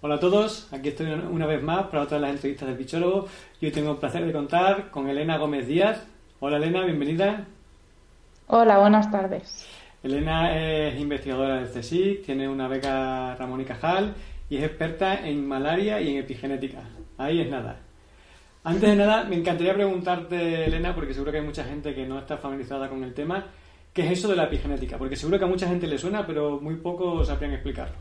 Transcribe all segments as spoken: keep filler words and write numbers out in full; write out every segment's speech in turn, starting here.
Hola a todos, aquí estoy una vez más para otra de las entrevistas del bichólogo y hoy tengo el placer de contar con Elena Gómez Díaz. Hola Elena, bienvenida. Hola, buenas tardes. Elena es investigadora del CSIC, tiene una beca Ramón y Cajal y es experta en malaria y en epigenética. Ahí es nada. Antes de nada, me encantaría preguntarte, Elena, porque seguro que hay mucha gente que no está familiarizada con el tema, ¿qué es eso de la epigenética? Porque seguro que a mucha gente le suena, pero muy pocos sabrían explicarlo.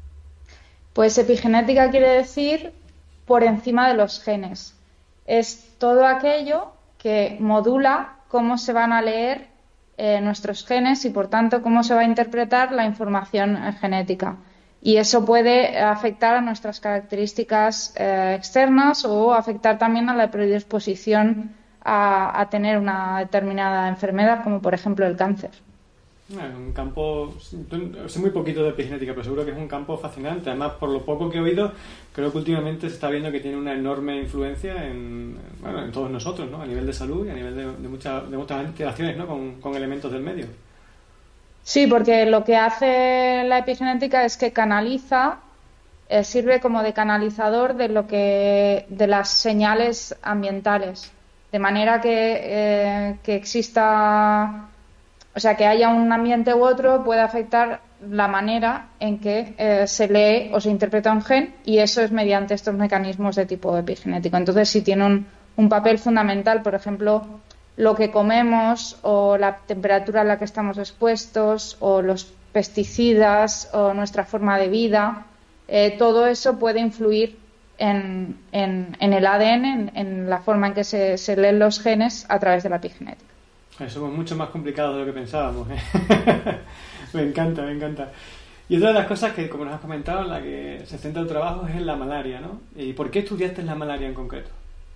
Pues epigenética quiere decir por encima de los genes. Es todo aquello que modula cómo se van a leer eh, nuestros genes y, por tanto, cómo se va a interpretar la información eh, genética. Y eso puede afectar a nuestras características eh, externas o afectar también a la predisposición a, a tener una determinada enfermedad, como por ejemplo el cáncer. Bueno, un campo, sé muy poquito de epigenética, pero seguro que es un campo fascinante. Además, por lo poco que he oído, creo que últimamente se está viendo que tiene una enorme influencia en, bueno, en todos nosotros, ¿no? A nivel de salud y a nivel de, de, muchas, de muchas interacciones, ¿no? Con, con elementos del medio. Sí, porque lo que hace la epigenética es que canaliza, eh, sirve como de canalizador de lo que, de las señales ambientales, de manera que, eh, que exista, o sea, que haya un ambiente u otro puede afectar la manera en que eh, se lee o se interpreta un gen, y eso es mediante estos mecanismos de tipo epigenético. Entonces, sí tiene un, un papel fundamental, por ejemplo, lo que comemos o la temperatura a la que estamos expuestos o los pesticidas o nuestra forma de vida, eh, todo eso puede influir en, en, en el A D N, en, en la forma en que se, se leen los genes a través de la epigenética. Somos mucho más complicados de lo que pensábamos, ¿eh? Me encanta, me encanta. Y otra de las cosas que, como nos has comentado, en la que se centra tu trabajo es en la malaria, ¿no? ¿Y por qué estudiaste la malaria en concreto?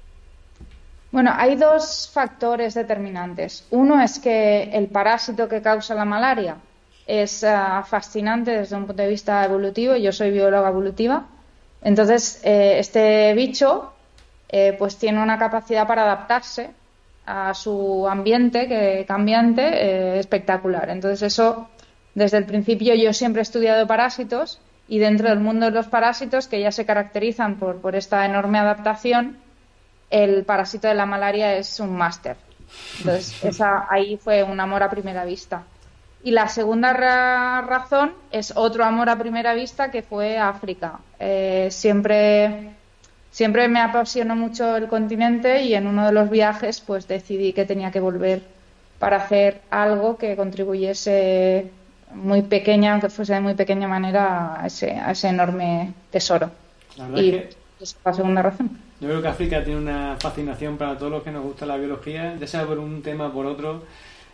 Bueno, hay dos factores determinantes. Uno es que el parásito que causa la malaria es uh, fascinante desde un punto de vista evolutivo. Yo soy bióloga evolutiva. Entonces, eh, este bicho eh, pues tiene una capacidad para adaptarse a su ambiente que cambiante eh, espectacular. Entonces, eso, desde el principio yo siempre he estudiado parásitos, y dentro del mundo de los parásitos, que ya se caracterizan por, por esta enorme adaptación, el parásito de la malaria es un máster. Entonces, esa, ahí fue un amor a primera vista. Y la segunda ra- razón es otro amor a primera vista, que fue África. Eh, siempre, siempre me apasionó mucho el continente, y en uno de los viajes pues decidí que tenía que volver para hacer algo que contribuyese muy pequeña, aunque fuese de muy pequeña manera, a ese, a ese enorme tesoro. La verdad Y es que esa es la segunda razón. yo creo que África tiene una fascinación para todos los que nos gusta la biología, ya sea por un tema o por otro,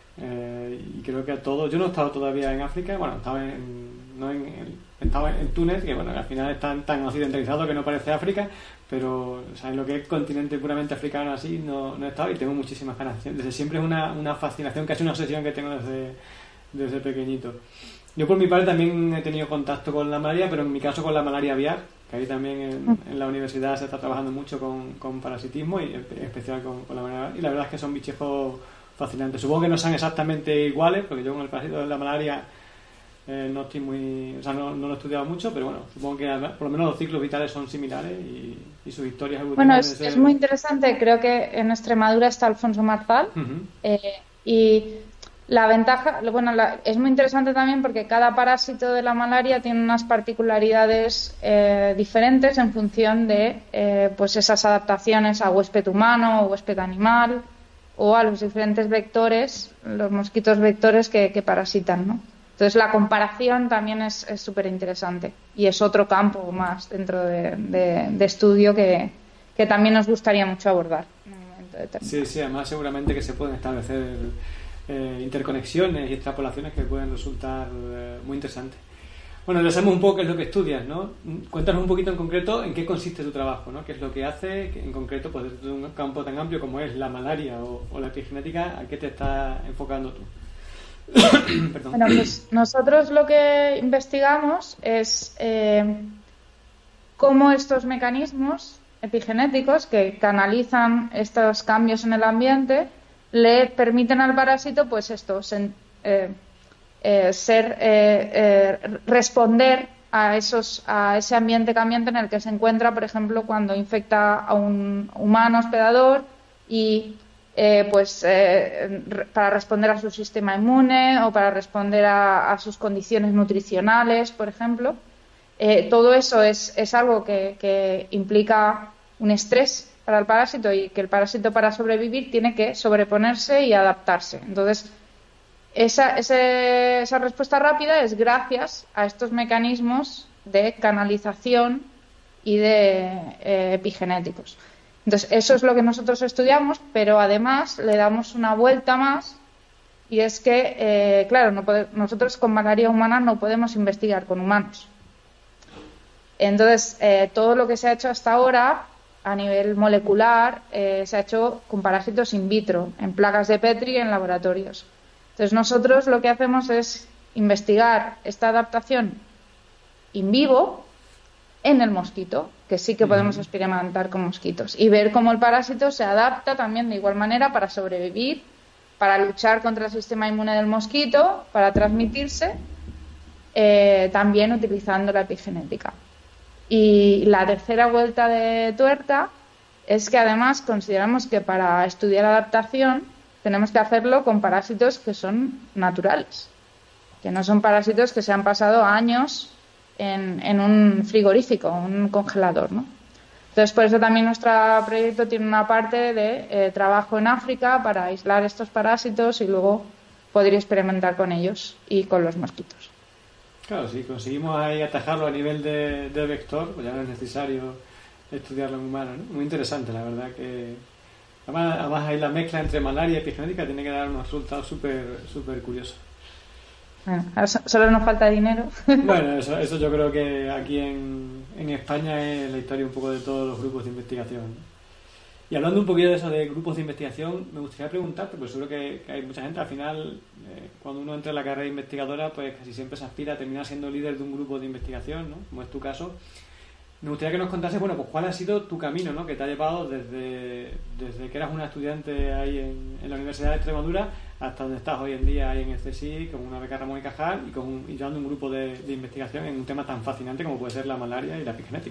eh, y creo que a todos. Yo no he estado todavía en África, bueno, estaba en, no en, en- estaba en Túnez, que bueno, al final es tan, tan occidentalizado que no parece África, pero o sea, en lo que es continente puramente africano así no, no he estado, y tengo muchísimas ganas. Desde siempre es una, una fascinación, casi una obsesión que tengo desde, desde pequeñito. Yo por mi parte también he tenido contacto con la malaria, pero en mi caso con la malaria aviar, que ahí también en, en la universidad se está trabajando mucho con, con parasitismo y en especial con, con la malaria aviar, y la verdad es que son bichejos fascinantes. Supongo que no sean exactamente iguales, porque yo con el parásito de la malaria eh, no estoy muy, o sea, no, no lo he estudiado mucho, pero bueno, supongo que por lo menos los ciclos vitales son similares y, y sus historias Bueno, evolutivas es, deben es ser... muy interesante. Creo que en Extremadura está Alfonso Marzal. Uh-huh. eh, y la ventaja, bueno, la- es muy interesante también porque cada parásito de la malaria tiene unas particularidades eh, diferentes en función de eh, pues esas adaptaciones a huésped humano o huésped animal, o a los diferentes vectores, los mosquitos vectores que, que parasitan, ¿no? Entonces, la comparación también es súper interesante, y es otro campo más dentro de, de- de estudio que, que también nos gustaría mucho abordar en un momento Sí, determinado. sí, además seguramente que se pueden establecer eh, interconexiones y extrapolaciones que pueden resultar eh, muy interesantes. Bueno, ya sabemos un poco qué es lo que estudias, ¿no? Cuéntanos un poquito en concreto en qué consiste tu trabajo, ¿no? ¿Qué es lo que hace, que en concreto, pues desde un campo tan amplio como es la malaria o, o la epigenética, ¿a qué te estás enfocando tú? Perdón. Bueno, pues nosotros lo que investigamos es eh, cómo estos mecanismos epigenéticos que canalizan estos cambios en el ambiente le permiten al parásito, pues esto, sen- eh, eh, ser, eh, eh, responder a esos a ese ambiente cambiante en el que se encuentra, por ejemplo, cuando infecta a un humano hospedador y eh, pues eh, para responder a su sistema inmune o para responder a, a sus condiciones nutricionales, por ejemplo. Eh, todo eso es, es algo que, que implica un estrés para el parásito y que el parásito para sobrevivir tiene que sobreponerse y adaptarse. Entonces, esa, ese, esa respuesta rápida es gracias a estos mecanismos de canalización y de eh, epigenéticos. Entonces, eso es lo que nosotros estudiamos, pero además le damos una vuelta más y es que, eh, claro, no pode- nosotros con malaria humana no podemos investigar con humanos. Entonces, eh, todo lo que se ha hecho hasta ahora a nivel molecular eh, se ha hecho con parásitos in vitro, en placas de Petri y en laboratorios. Entonces, nosotros lo que hacemos es investigar esta adaptación in vivo en el mosquito, que sí que podemos experimentar con mosquitos, y ver cómo el parásito se adapta también de igual manera para sobrevivir, para luchar contra el sistema inmune del mosquito, para transmitirse, eh, también utilizando la epigenética. Y la tercera vuelta de tuerca es que además consideramos que para estudiar adaptación tenemos que hacerlo con parásitos que son naturales, que no son parásitos que se han pasado años en, en un frigorífico, un congelador, ¿no? Entonces, por eso también nuestro proyecto tiene una parte de eh, trabajo en África para aislar estos parásitos y luego poder experimentar con ellos y con los mosquitos. Claro, si conseguimos ahí atajarlo a nivel de, de vector, pues ya no es necesario estudiarlo en humano, ¿no? Muy interesante, la verdad que... Además, además ahí la mezcla entre malaria y epigenética tiene que dar unos resultados súper súper curiosos. Bueno, ahora so- solo nos falta dinero. Bueno, eso, eso yo creo que aquí en, en España es la historia un poco de todos los grupos de investigación, ¿no? Y hablando un poquito de eso de grupos de investigación, me gustaría preguntarte, pues seguro que, que hay mucha gente, al final, eh, cuando uno entra en la carrera investigadora, pues casi siempre se aspira a terminar siendo líder de un grupo de investigación, ¿no? Como es tu caso. Me gustaría que nos contases, bueno, pues cuál ha sido tu camino, ¿no? Que te ha llevado desde, desde que eras una estudiante ahí en, en la Universidad de Extremadura hasta donde estás hoy en día ahí en el C S I, con una beca Ramón y Cajal y, con un, y llevando un grupo de, de investigación en un tema tan fascinante como puede ser la malaria y la epigenética.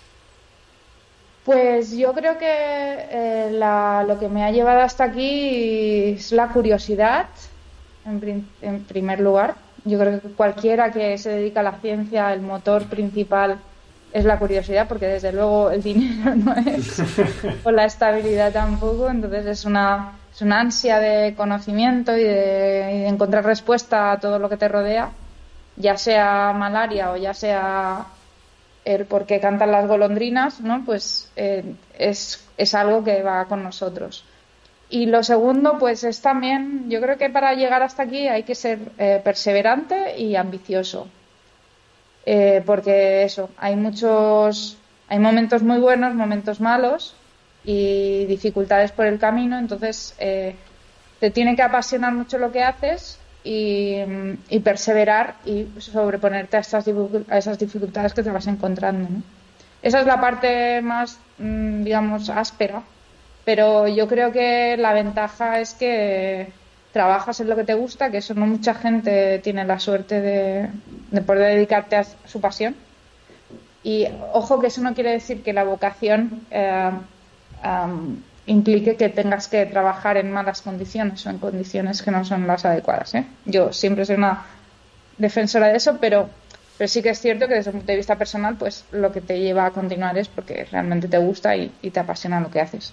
Pues yo creo que eh, la- lo que me ha llevado hasta aquí es la curiosidad, en, prin- en primer lugar. Yo creo que cualquiera que se dedica a la ciencia, el motor principal es la curiosidad, porque desde luego el dinero no es, o la estabilidad tampoco. Entonces es una, es una ansia de conocimiento y de, y de encontrar respuesta a todo lo que te rodea, ya sea malaria o ya sea el por qué cantan las golondrinas, ¿no? Pues eh, es, es algo que va con nosotros. Y lo segundo, pues es también, yo creo que para llegar hasta aquí hay que ser eh, perseverante y ambicioso. Eh, porque eso, hay muchos, hay momentos muy buenos, momentos malos y dificultades por el camino, entonces eh, te tiene que apasionar mucho lo que haces y, y perseverar y sobreponerte a, estas, dificu- a esas dificultades que te vas encontrando, ¿no? Esa es la parte más, mm, digamos, áspera, pero yo creo que la ventaja es que trabajas en lo que te gusta, que eso no mucha gente tiene la suerte de, de poder dedicarte a su pasión. Y ojo que eso no quiere decir que la vocación eh, um, implique que tengas que trabajar en malas condiciones o en condiciones que no son las adecuadas, ¿eh? Yo siempre soy una defensora de eso, pero, pero sí que es cierto que desde un punto de vista personal, pues lo que te lleva a continuar es porque realmente te gusta y, y te apasiona lo que haces.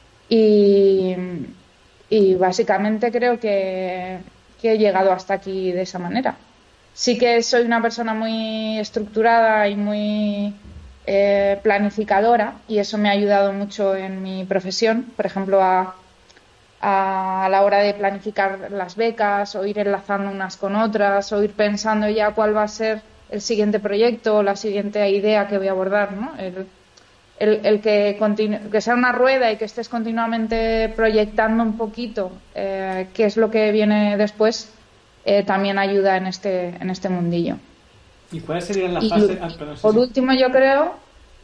Y, y básicamente creo que, que he llegado hasta aquí de esa manera. Sí que soy una persona muy estructurada y muy eh, planificadora y eso me ha ayudado mucho en mi profesión, por ejemplo, a, a, a la hora de planificar las becas o ir enlazando unas con otras o ir pensando ya cuál va a ser el siguiente proyecto o la siguiente idea que voy a abordar, ¿no? El, el, el que, continu- que sea una rueda y que estés continuamente proyectando un poquito eh, qué es lo que viene después, eh, también ayuda en este, en este mundillo. ¿Y cuáles serían las Y fases? Ah, perdón, sí, por sí. último, yo creo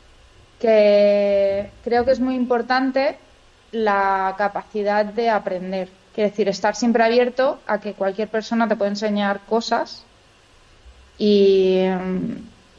que creo que es muy importante la capacidad de aprender. Quiere decir, estar siempre abierto a que cualquier persona te puede enseñar cosas y,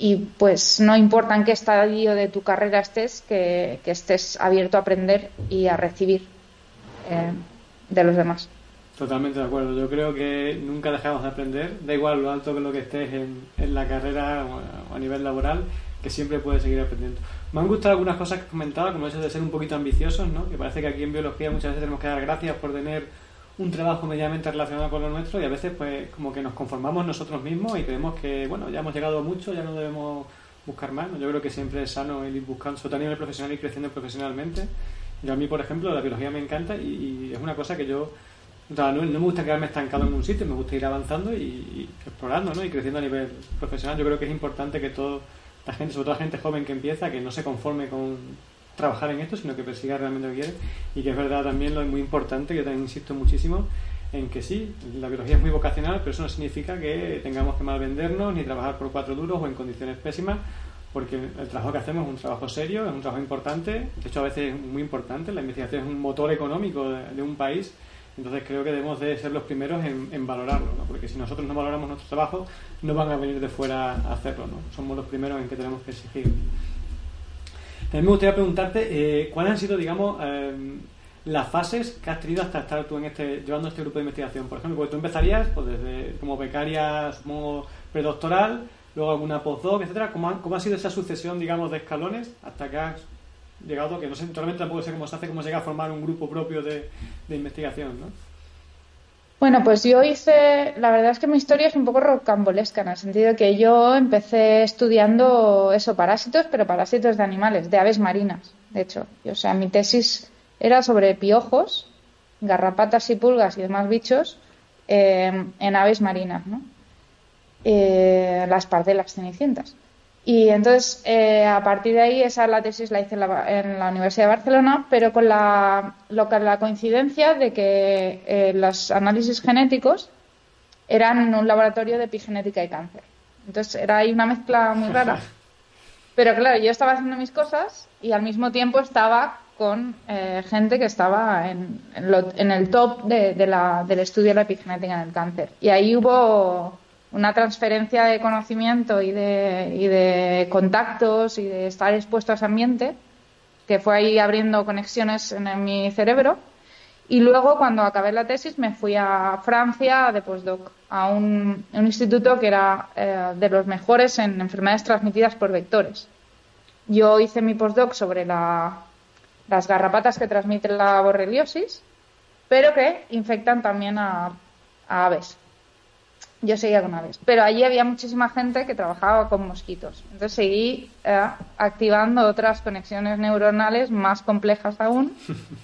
y pues no importa en qué estadio de tu carrera estés, que, que estés abierto a aprender y a recibir eh, de los demás. Totalmente de acuerdo. Yo creo que nunca dejamos de aprender, da igual lo alto que lo que estés en, en la carrera o a nivel laboral, que siempre puedes seguir aprendiendo. Me han gustado algunas cosas que has comentado, como eso de ser un poquito ambiciosos, ¿no? Que parece que aquí en biología muchas veces tenemos que dar gracias por tener un trabajo medianamente relacionado con lo nuestro, y a veces pues como que nos conformamos nosotros mismos y creemos que, bueno, ya hemos llegado mucho, ya no debemos buscar más, ¿no? Yo creo que siempre es sano el ir buscando, sobre todo a nivel profesional, y creciendo profesionalmente. Yo a mí, por ejemplo, la biología me encanta y, y es una cosa que yo... O sea, no, no me gusta quedarme estancado en un sitio, me gusta ir avanzando y, y explorando, ¿no? Y creciendo a nivel profesional. Yo creo que es importante que toda la gente, sobre todo la gente joven que empieza, que no se conforme con trabajar en esto, sino que persiga realmente lo que quiere. Y que es verdad también lo es muy importante, yo también insisto muchísimo en que sí, la biología es muy vocacional, pero eso no significa que tengamos que mal vendernos ni trabajar por cuatro duros o en condiciones pésimas, porque el trabajo que hacemos es un trabajo serio, es un trabajo importante, de hecho a veces es muy importante. La investigación es un motor económico de, de un país. Entonces creo que debemos de ser los primeros en, en valorarlo, ¿no? Porque si nosotros no valoramos nuestro trabajo, no van a venir de fuera a hacerlo, ¿no? Somos los primeros en que tenemos que exigir. También me gustaría preguntarte eh, cuáles han sido, digamos, eh, las fases que has tenido hasta estar tú en este, llevando este grupo de investigación. Por ejemplo, porque tú empezarías pues, desde como becaria, supongo, predoctoral, luego alguna postdoc, etcétera. ¿Cómo ha, cómo ha sido esa sucesión, digamos, de escalones hasta que has llegado, que no sé, realmente tampoco sé cómo se hace, cómo se llega a formar un grupo propio de, de investigación, ¿no? Bueno, pues yo hice, la verdad es que mi historia es un poco rocambolesca, en el sentido que yo empecé estudiando eso, parásitos, pero parásitos de animales, de aves marinas, de hecho. O sea, mi tesis era sobre piojos, garrapatas y pulgas y demás bichos eh, en aves marinas, ¿no? Eh, las pardelas cenicientas. Y entonces, eh, a partir de ahí, esa la tesis la hice en la, en la Universidad de Barcelona, pero con la, lo que, la coincidencia de que eh, los análisis genéticos eran en un laboratorio de epigenética y cáncer. Entonces, era ahí una mezcla muy rara. Pero claro, yo estaba haciendo mis cosas y al mismo tiempo estaba con eh, gente que estaba en, en, lo, en el top de, de la, del estudio de la epigenética en el cáncer. Y ahí hubo una transferencia de conocimiento y de, y de contactos y de estar expuesto a ese ambiente que fue ahí abriendo conexiones en, en mi cerebro. Y luego, cuando acabé la tesis, me fui a Francia de postdoc, a un, un instituto que era eh, de los mejores en enfermedades transmitidas por vectores. Yo hice mi postdoc sobre la, las garrapatas que transmiten la borreliosis, pero que infectan también a, a aves. Yo seguía con aves, pero allí había muchísima gente que trabajaba con mosquitos. Entonces seguí eh, activando otras conexiones neuronales más complejas aún.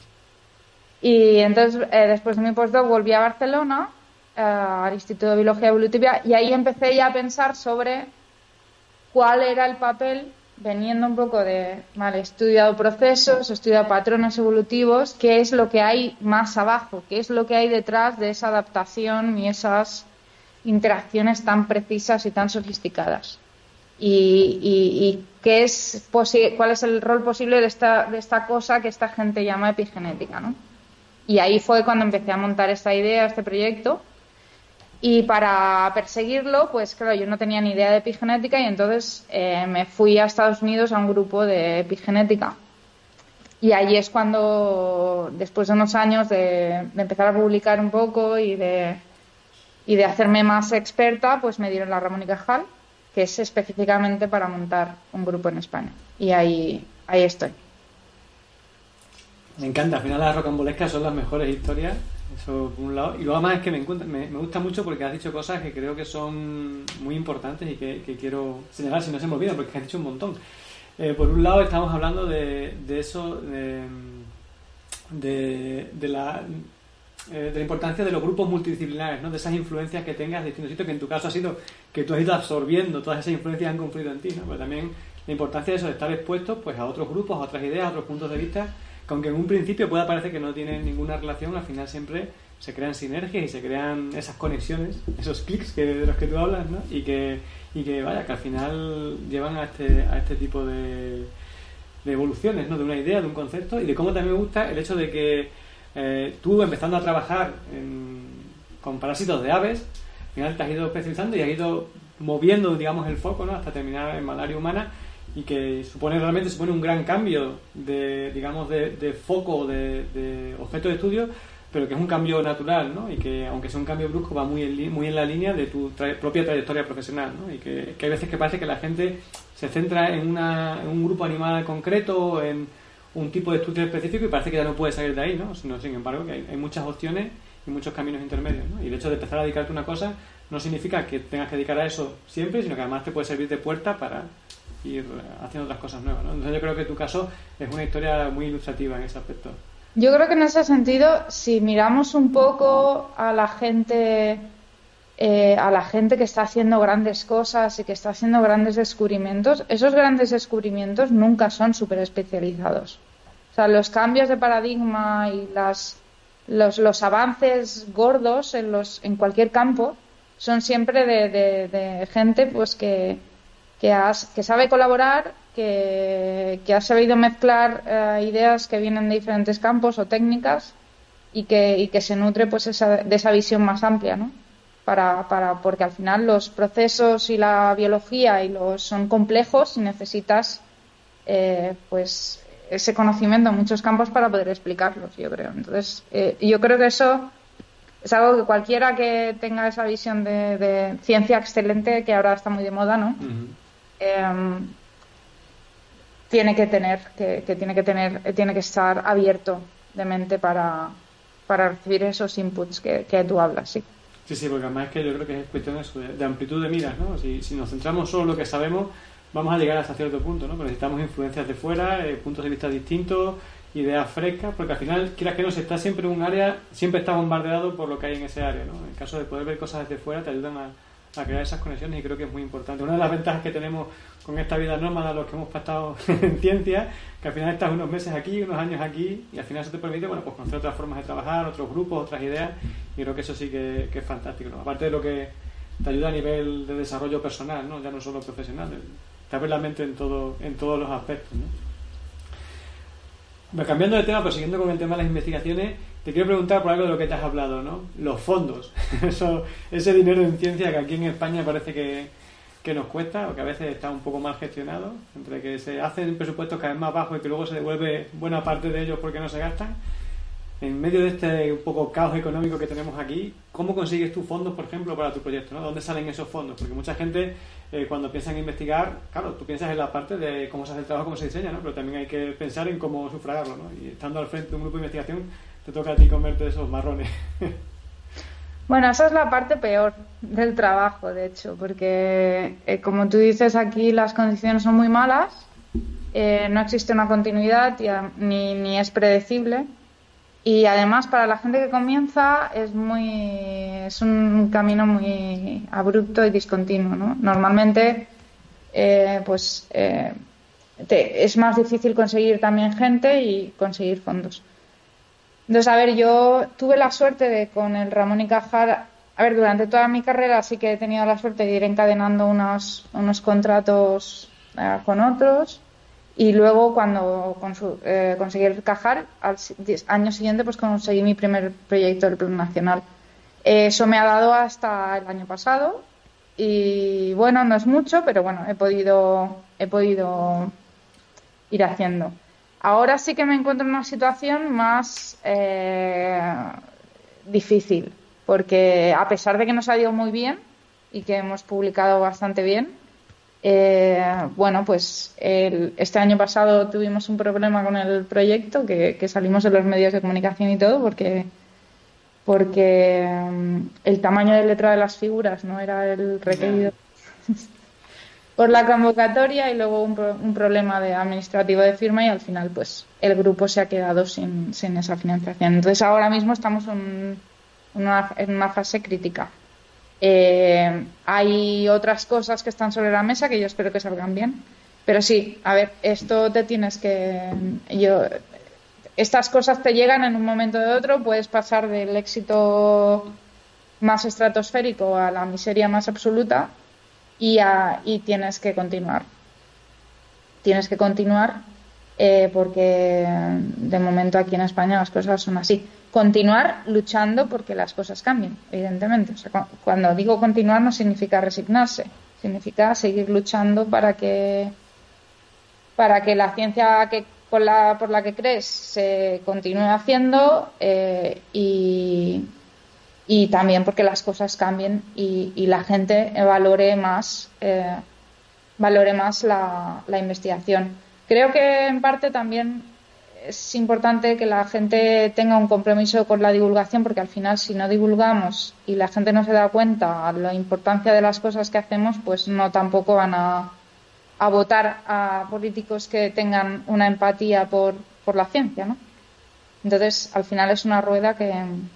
Y entonces, eh, después de mi postdoc, volví a Barcelona, eh, al Instituto de Biología Evolutiva, y ahí empecé ya a pensar sobre cuál era el papel, veniendo un poco de, vale, he estudiado procesos, he estudiado patrones evolutivos, qué es lo que hay más abajo, qué es lo que hay detrás de esa adaptación y esas interacciones tan precisas y tan sofisticadas. Y, y, y qué es posi- cuál es el rol posible de esta, de esta cosa que esta gente llama epigenética, ¿no? Y ahí fue cuando empecé a montar esta idea, este proyecto. Y para perseguirlo, pues claro, yo no tenía ni idea de epigenética y entonces eh, me fui a Estados Unidos a un grupo de epigenética. Y allí es cuando, después de unos años de, de empezar a publicar un poco y de, y de hacerme más experta, pues me dieron la Ramón y Cajal, que es específicamente para montar un grupo en España. Y ahí, ahí estoy. Me encanta, al final las rocambolescas son las mejores historias, eso por un lado. Y luego además es que me, me, me gusta mucho porque has dicho cosas que creo que son muy importantes y que, que quiero señalar si no se me olvida, porque has dicho un montón. Eh, por un lado estamos hablando de, de eso, de, de, de la... de la importancia de los grupos multidisciplinares, ¿no? De esas influencias que tengas de distintos sitios, que en tu caso ha sido que tú has ido absorbiendo todas esas influencias que han confluido en ti, ¿no? Pero también la importancia de eso, de estar expuestos pues a otros grupos, a otras ideas, a otros puntos de vista, que aunque en un principio pueda parecer que no tienen ninguna relación, al final siempre se crean sinergias y se crean esas conexiones, esos clics que, de los que tú hablas, ¿no? Y que, y que vaya, que al final llevan a este, a este tipo de, de evoluciones, ¿no? De una idea, de un concepto, y de cómo también me gusta el hecho de que eh, tú, empezando a trabajar en, con parásitos de aves, al final te has ido especializando y has ido moviendo, digamos, el foco, ¿no? Hasta terminar en malaria humana, y que supone realmente supone un gran cambio de, digamos, de, de foco, de, de objeto de estudio, pero que es un cambio natural, ¿no? Y que, aunque sea un cambio brusco, va muy en, muy en la línea de tu tra- propia trayectoria profesional, ¿no? Y que, que hay veces que parece que la gente se centra en, una, en un grupo animal concreto, en un tipo de estudio específico, y parece que ya no puede salir de ahí, ¿no? Sino, sin embargo, que hay, hay muchas opciones y muchos caminos intermedios, ¿no? Y el hecho de empezar a dedicarte a una cosa no significa que tengas que dedicar a eso siempre, sino que además te puede servir de puerta para ir haciendo otras cosas nuevas, ¿no? Entonces yo creo que tu caso es una historia muy ilustrativa en ese aspecto. Yo creo que en ese sentido, si miramos un poco a la gente, eh, a la gente que está haciendo grandes cosas y que está haciendo grandes descubrimientos, esos grandes descubrimientos nunca son súper especializados. O sea, los cambios de paradigma y las, los, los avances gordos en, los, en cualquier campo son siempre de, de, de gente pues que, que, has, que sabe colaborar, que, que ha sabido mezclar eh, ideas que vienen de diferentes campos o técnicas, y que, y que se nutre pues esa, de esa visión más amplia, ¿no? Para, para, porque al final los procesos y la biología y los son complejos y necesitas eh, pues ese conocimiento en muchos campos para poder explicarlos, yo creo. Entonces, eh, yo creo que eso es algo que cualquiera que tenga esa visión de, de ciencia excelente, que ahora está muy de moda, ¿no? Uh-huh. Eh, tiene que tener, que, que tiene que tener, tiene que estar abierto de mente para, para recibir esos inputs que, que tú hablas, sí. Sí, sí, porque además es que yo creo que es cuestión de, eso, de, de amplitud de miras, ¿no? Si, si nos centramos solo en lo que sabemos, vamos a llegar hasta cierto punto, ¿no? Pero necesitamos influencias de fuera, eh, puntos de vista distintos, ideas frescas, porque al final, quieras que no, si estás siempre en un área, siempre estás bombardeado por lo que hay en ese área, ¿no? En caso de poder ver cosas desde fuera, te ayudan a, a crear esas conexiones, y creo que es muy importante. Una de las ventajas que tenemos con esta vida nómada, los que hemos pasado en ciencia, que al final estás unos meses aquí, unos años aquí, y al final eso te permite, bueno, pues conocer otras formas de trabajar, otros grupos, otras ideas, y creo que eso sí que, que es fantástico, ¿no? Aparte de lo que te ayuda a nivel de desarrollo personal, ¿no? Ya no solo profesional, te abre la mente en todo, en todos los aspectos, ¿no? Bueno, cambiando de tema, pero siguiendo con el tema de las investigaciones, te quiero preguntar por algo de lo que te has hablado, ¿no? Los fondos. Eso, ese dinero en ciencia que aquí en España parece que, que nos cuesta, o que a veces está un poco mal gestionado, entre que se hacen presupuestos cada vez más bajos y que luego se devuelve buena parte de ellos porque no se gastan. En medio de este un poco caos económico que tenemos aquí, ¿cómo consigues tú fondos, por ejemplo, para tu proyecto, ¿no? ¿Dónde salen esos fondos? Porque mucha gente, eh, cuando piensa en investigar, claro, tú piensas en la parte de cómo se hace el trabajo, cómo se diseña, ¿no? Pero también hay que pensar en cómo sufragarlo, ¿no? Y estando al frente de un grupo de investigación, te toca a ti comerte esos marrones. Bueno, esa es la parte peor del trabajo, de hecho, porque, eh, como tú dices, aquí las condiciones son muy malas, eh, no existe una continuidad y, ni, ni es predecible. Y además, para la gente que comienza, es muy es un camino muy abrupto y discontinuo, ¿no? Normalmente, eh, pues eh, te, es más difícil conseguir también gente y conseguir fondos. Entonces, a ver, yo tuve la suerte de, con el Ramón y Cajal, a ver, durante toda mi carrera sí que he tenido la suerte de ir encadenando unos, unos contratos eh, con otros. Y luego, cuando consu- eh, conseguí el Cajal, al año siguiente pues conseguí mi primer proyecto del Plan Nacional. Eh, eso me ha dado hasta el año pasado, y bueno, no es mucho, pero bueno, he podido, he podido ir haciendo. Ahora sí que me encuentro en una situación más eh, difícil, porque a pesar de que nos ha ido muy bien y que hemos publicado bastante bien, Eh, bueno, pues el, este año pasado tuvimos un problema con el proyecto, que, que salimos en los medios de comunicación y todo, porque porque um, el tamaño de letra de las figuras no era el requerido por la convocatoria, y luego un, un problema de administrativo de firma, y al final pues el grupo se ha quedado sin, sin esa financiación. Entonces ahora mismo estamos en una, en una fase crítica. Eh, hay otras cosas que están sobre la mesa que yo espero que salgan bien, pero sí, a ver, esto te tienes que yo estas cosas te llegan en un momento de otro, puedes pasar del éxito más estratosférico a la miseria más absoluta, y, a, y tienes que continuar tienes que continuar eh, porque de momento aquí en España las cosas son así. Continuar luchando porque las cosas cambien, evidentemente. O sea, cuando digo continuar no significa resignarse, Significa seguir luchando para que, para que la ciencia que, por, la, por la que crees se continúe haciendo eh, y, y también porque las cosas cambien y, y la gente valore más, eh, valore más la, la investigación. Creo que en parte también es importante que la gente tenga un compromiso con la divulgación, porque al final si no divulgamos y la gente no se da cuenta de la importancia de las cosas que hacemos, pues no tampoco van a, a votar a políticos que tengan una empatía por, por la ciencia, ¿no? Entonces, al final es una rueda que,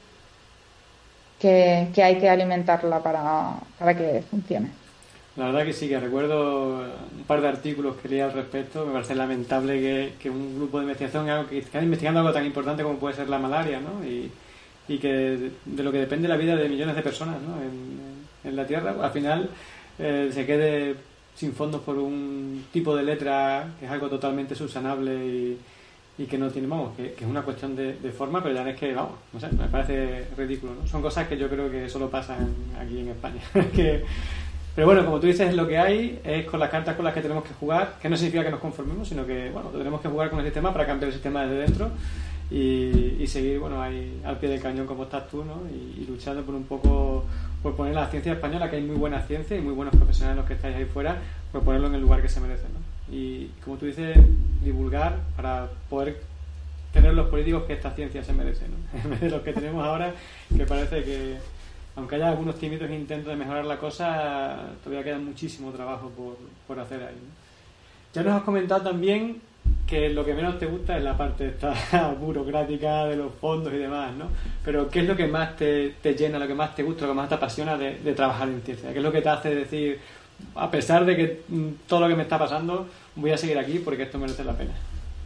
que, que hay que alimentarla para, para que funcione. La verdad que sí, que recuerdo un par de artículos que leí al respecto. Me parece lamentable que, que un grupo de investigación haga, que esté investigando algo tan importante como puede ser la malaria, ¿no? Y, y que de, de lo que depende la vida de millones de personas, ¿no? en, en la Tierra, al final eh, se quede sin fondos por un tipo de letra que es algo totalmente subsanable y, y que no tiene, vamos, que, que es una cuestión de, de forma, pero ya es que, vamos, no sé, me parece ridículo, ¿no? Son cosas que yo creo que solo pasan aquí en España. que Pero bueno, como tú dices, es lo que hay, es con las cartas con las que tenemos que jugar, que no significa que nos conformemos, sino que, bueno, tenemos que jugar con el sistema para cambiar el sistema desde dentro y, y seguir, bueno, ahí al pie del cañón como estás tú, ¿no? Y, y luchando por un poco, por poner la ciencia española, que hay muy buena ciencia y muy buenos profesionales los que estáis ahí fuera, por ponerlo en el lugar que se merece, ¿no? Y como tú dices, divulgar para poder tener los políticos que esta ciencia se merece, ¿no? En vez de los que tenemos ahora, que parece que aunque haya algunos tímidos intentos de mejorar la cosa, todavía queda muchísimo trabajo por, por hacer ahí, ¿no? Ya nos has comentado también que lo que menos te gusta es la parte esta burocrática de los fondos y demás, ¿no? Pero ¿qué es lo que más te, te llena, lo que más te gusta, lo que más te apasiona de, de trabajar en ciencia? ¿Qué es lo que te hace decir, a pesar de que todo lo que me está pasando, voy a seguir aquí porque esto merece la pena?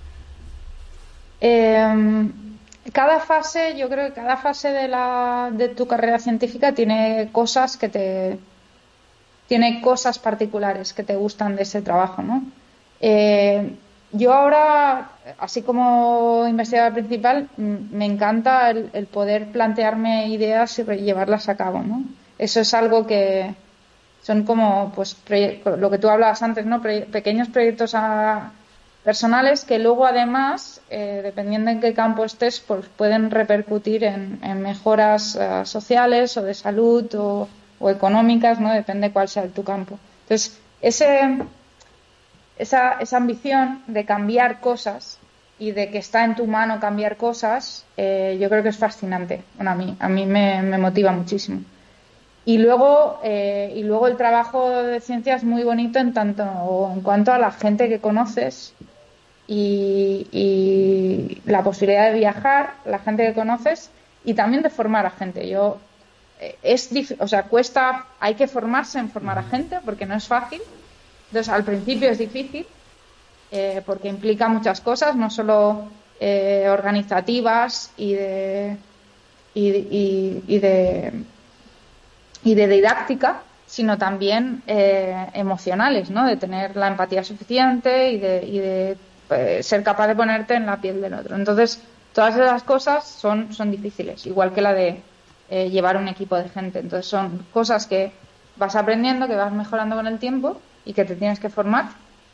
Eh... Cada fase, yo creo que cada fase de la de tu carrera científica tiene cosas que te tiene cosas particulares que te gustan de ese trabajo, ¿no? Eh, yo ahora, así como investigadora principal, me encanta el, el poder plantearme ideas y llevarlas a cabo, ¿no? Eso es algo que son como, pues, lo que tú hablabas antes, ¿no? Pre- pequeños proyectos a personales que luego además, eh, dependiendo en qué campo estés, pues pueden repercutir en, en mejoras uh, sociales o de salud o, o económicas, ¿no? Depende cuál sea tu campo. Entonces, ese, esa, esa ambición de cambiar cosas y de que está en tu mano cambiar cosas, eh, yo creo que es fascinante. Bueno, a mí, a mí me, me motiva muchísimo. Y luego, eh, y luego el trabajo de ciencia es muy bonito en tanto en cuanto a la gente que conoces. Y, y la posibilidad de viajar, la gente que conoces y también de formar a gente. Yo es dif- o sea, cuesta, hay que formarse en formar a gente porque no es fácil. Entonces, al principio es difícil eh, porque implica muchas cosas, no solo eh, organizativas y de y, y, y de y de didáctica, sino también eh, emocionales, ¿no? De tener la empatía suficiente y de, y de ser capaz de ponerte en la piel del otro. Entonces, todas esas cosas son, son difíciles, igual que la de eh, llevar un equipo de gente. Entonces, son cosas que vas aprendiendo, que vas mejorando con el tiempo y que te tienes que formar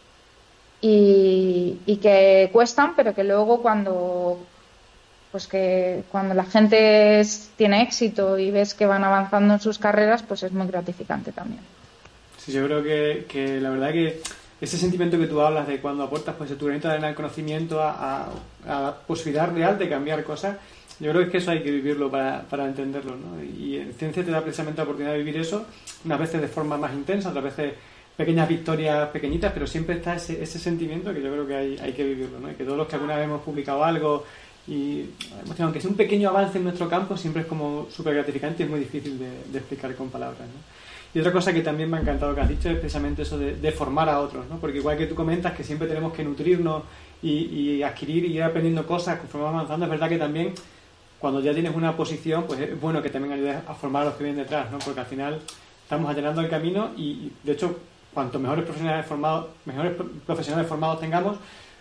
y, y que cuestan, pero que luego cuando pues que cuando la gente es, tiene éxito y ves que van avanzando en sus carreras, pues es muy gratificante también. Sí, yo creo que, que la verdad que ese sentimiento que tú hablas de cuando aportas pues tu granito de arena al conocimiento a, a, a la posibilidad real de cambiar cosas, yo creo que es que eso hay que vivirlo para, para entenderlo, ¿no? Y en ciencia te da precisamente la oportunidad de vivir eso, unas veces de forma más intensa, otras veces pequeñas victorias pequeñitas, pero siempre está ese, ese sentimiento que yo creo que hay, hay que vivirlo, ¿no? Y que todos los que alguna vez hemos publicado algo y aunque sea un pequeño avance en nuestro campo, siempre es como súper gratificante y es muy difícil de, de explicar con palabras, ¿no? Y otra cosa que también me ha encantado que has dicho es precisamente eso de, de formar a otros, ¿no? Porque igual que tú comentas que siempre tenemos que nutrirnos y, y adquirir y ir aprendiendo cosas conforme vamos avanzando, es verdad que también cuando ya tienes una posición, pues es bueno que también ayudes a formar a los que vienen detrás, ¿no? Porque al final estamos allanando el camino y, y de hecho, cuanto mejores profesionales formados, mejores profesionales formados tengamos,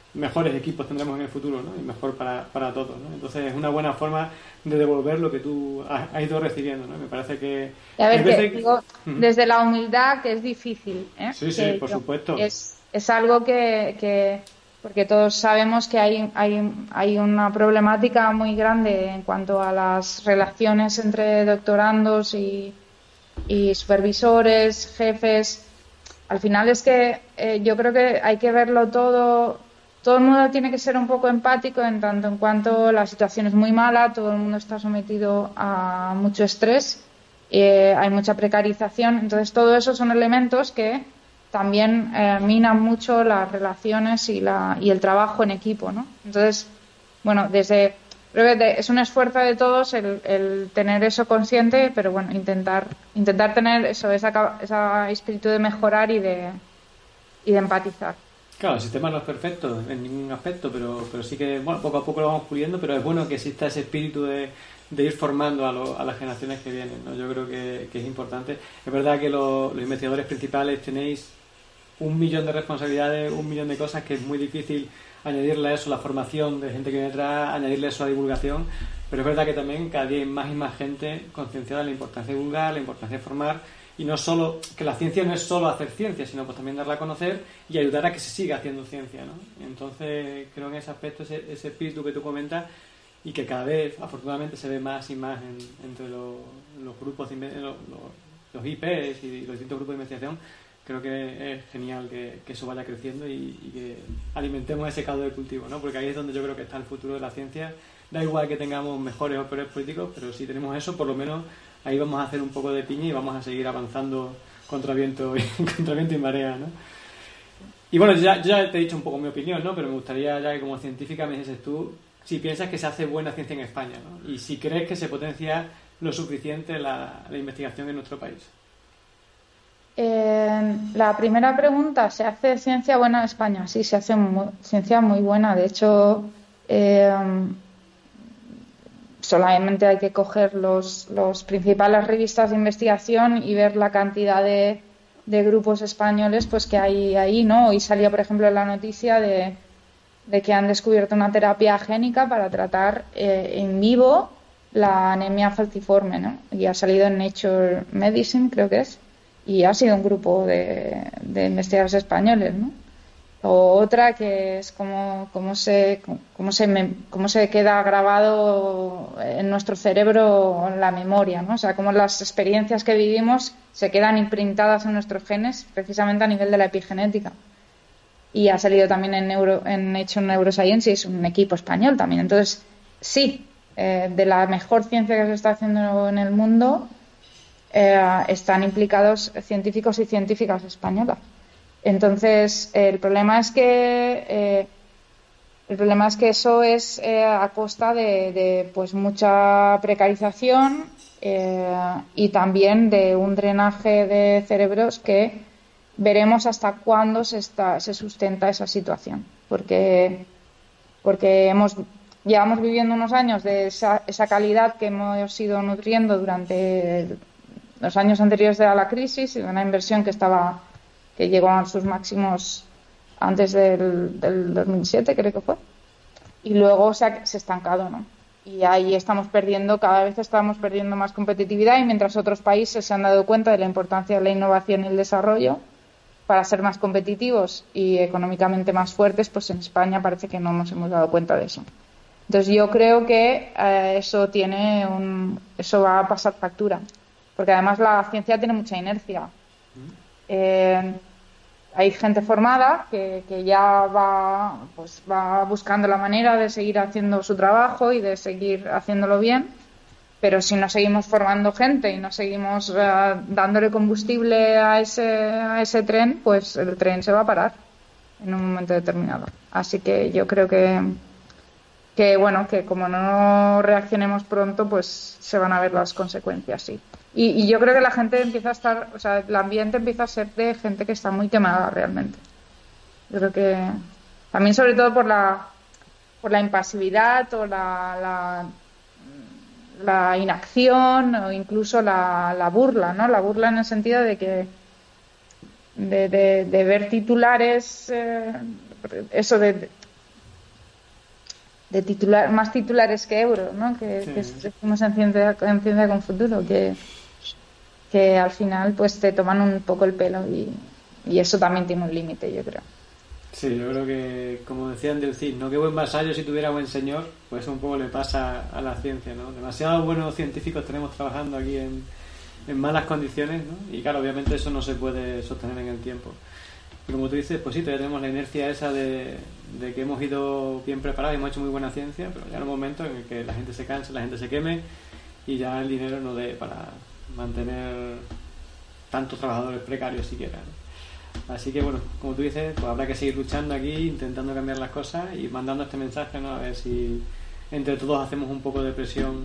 mejores equipos tendremos en el futuro, ¿no? Y mejor para, para todos, ¿no? Entonces es una buena forma de devolver lo que tú has, has ido recibiendo, ¿no? Me parece que... Y a ver, que, que... digo, uh-huh. desde la humildad, que es difícil, ¿eh? Sí, sí, que por yo, supuesto. Es, es algo que, que... Porque todos sabemos que hay, hay, hay una problemática muy grande en cuanto a las relaciones entre doctorandos y, y supervisores, jefes. Al final es que eh, yo creo que hay que verlo todo... Todo el mundo tiene que ser un poco empático en tanto en cuanto la situación es muy mala, todo el mundo está sometido a mucho estrés, eh, hay mucha precarización, entonces todo eso son elementos que también eh, minan mucho las relaciones y, la, y el trabajo en equipo, ¿no? Entonces, bueno, desde creo que es un esfuerzo de todos el, el tener eso consciente, pero bueno, intentar intentar tener eso, esa, esa espíritu de mejorar y de y de empatizar. Claro, el sistema no es perfecto en ningún aspecto, pero pero sí que, bueno, poco a poco lo vamos puliendo, pero es bueno que exista ese espíritu de, de ir formando a, lo, a las generaciones que vienen, ¿no? Yo creo que, que es importante. Es verdad que lo, los investigadores principales tenéis un millón de responsabilidades, un millón de cosas que es muy difícil añadirle a eso la formación de gente que viene detrás, añadirle eso a la divulgación, pero es verdad que también cada día hay más y más gente concienciada en la importancia de divulgar, la importancia de formar. Y no solo, que la ciencia no es solo hacer ciencia, sino pues también darla a conocer y ayudar a que se siga haciendo ciencia, ¿no? Entonces, creo en ese aspecto, ese, ese espíritu que tú comentas y que cada vez, afortunadamente, se ve más y más en, entre los, los grupos, de, los, los I Ps y los distintos grupos de investigación, creo que es genial que, que eso vaya creciendo y, y que alimentemos ese caldo de cultivo, ¿no? Porque ahí es donde yo creo que está el futuro de la ciencia. Da igual que tengamos mejores o peores políticos, pero si tenemos eso, por lo menos ahí vamos a hacer un poco de piña y vamos a seguir avanzando contra viento y, contra viento y marea, ¿no? Y bueno, ya, ya te he dicho un poco mi opinión, ¿no? Pero me gustaría ya que como científica me dices tú si piensas que se hace buena ciencia en España, ¿no? Y si crees que se potencia lo suficiente la, la investigación en nuestro país. Eh, la primera pregunta, ¿se hace ciencia buena en España? Sí, se hace muy, ciencia muy buena. De hecho, eh, solamente hay que coger los, los principales revistas de investigación y ver la cantidad de, de grupos españoles pues que hay ahí, ¿no? Hoy salía, por ejemplo, la noticia de, de que han descubierto una terapia génica para tratar eh, en vivo la anemia falciforme, ¿no? Y ha salido en Nature Medicine, creo que es, y ha sido un grupo de, de investigadores españoles, ¿no? O otra que es cómo, cómo, se, cómo, se, cómo se queda grabado en nuestro cerebro la memoria, ¿no? O sea, cómo las experiencias que vivimos se quedan imprintadas en nuestros genes precisamente a nivel de la epigenética. Y ha salido también en, Neuro, en Nature Neuroscience, un equipo español también. Entonces, sí, eh, de la mejor ciencia que se está haciendo en el mundo eh, están implicados científicos y científicas españolas. Entonces, eh, el problema es que eh, el problema es que eso es eh, a costa de, de pues mucha precarización eh, y también de un drenaje de cerebros que veremos hasta cuándo se está, se sustenta esa situación, porque porque hemos llevamos viviendo unos años de esa, esa calidad que hemos ido nutriendo durante los años anteriores a la crisis y una inversión que estaba que llegó a sus máximos antes del, del dos mil siete, creo que fue, y luego se ha se estancado, ¿no? Y ahí estamos perdiendo, cada vez estamos perdiendo más competitividad, y mientras otros países se han dado cuenta de la importancia de la innovación y el desarrollo para ser más competitivos y económicamente más fuertes, pues en España parece que no nos hemos dado cuenta de eso. Entonces yo creo que eh, eso tiene un, eso va a pasar factura, porque además la ciencia tiene mucha inercia. Eh, hay gente formada que, que ya va, pues va buscando la manera de seguir haciendo su trabajo y de seguir haciéndolo bien, pero si no seguimos formando gente y no seguimos uh, dándole combustible a ese, a ese tren, pues el tren se va a parar en un momento determinado. Así que yo creo que, que bueno, que como no reaccionemos pronto, pues se van a ver las consecuencias, sí. Y, y yo creo que la gente empieza a estar, o sea, el ambiente empieza a ser de gente que está muy quemada realmente. Yo creo que también sobre todo por la por la impasividad o la, la, la inacción o incluso la, la burla, ¿no? La burla en el sentido de que de, de, de ver titulares, eh, eso de de titular, más titulares que euros, ¿no? Que, Sí. que decimos en ciencia, en ciencia con futuro, que, que al final pues te toman un poco el pelo y, y eso también tiene un límite, yo creo. Sí, yo creo que, como decían del Cid, ¿no? Qué buen vasallo si tuviera buen señor, pues un poco le pasa a la ciencia, ¿no? Demasiados buenos científicos tenemos trabajando aquí en, en malas condiciones, ¿no? Y claro, obviamente eso no se puede sostener en el tiempo. Y como tú dices, pues sí, todavía tenemos la inercia esa de, de que hemos ido bien preparados y hemos hecho muy buena ciencia, pero ya en un momento en el que la gente se canse, la gente se queme y ya el dinero no dé para mantener tantos trabajadores precarios siquiera, ¿no? Así que bueno, como tú dices, pues habrá que seguir luchando aquí, intentando cambiar las cosas y mandando este mensaje, ¿no? A ver si entre todos hacemos un poco de presión,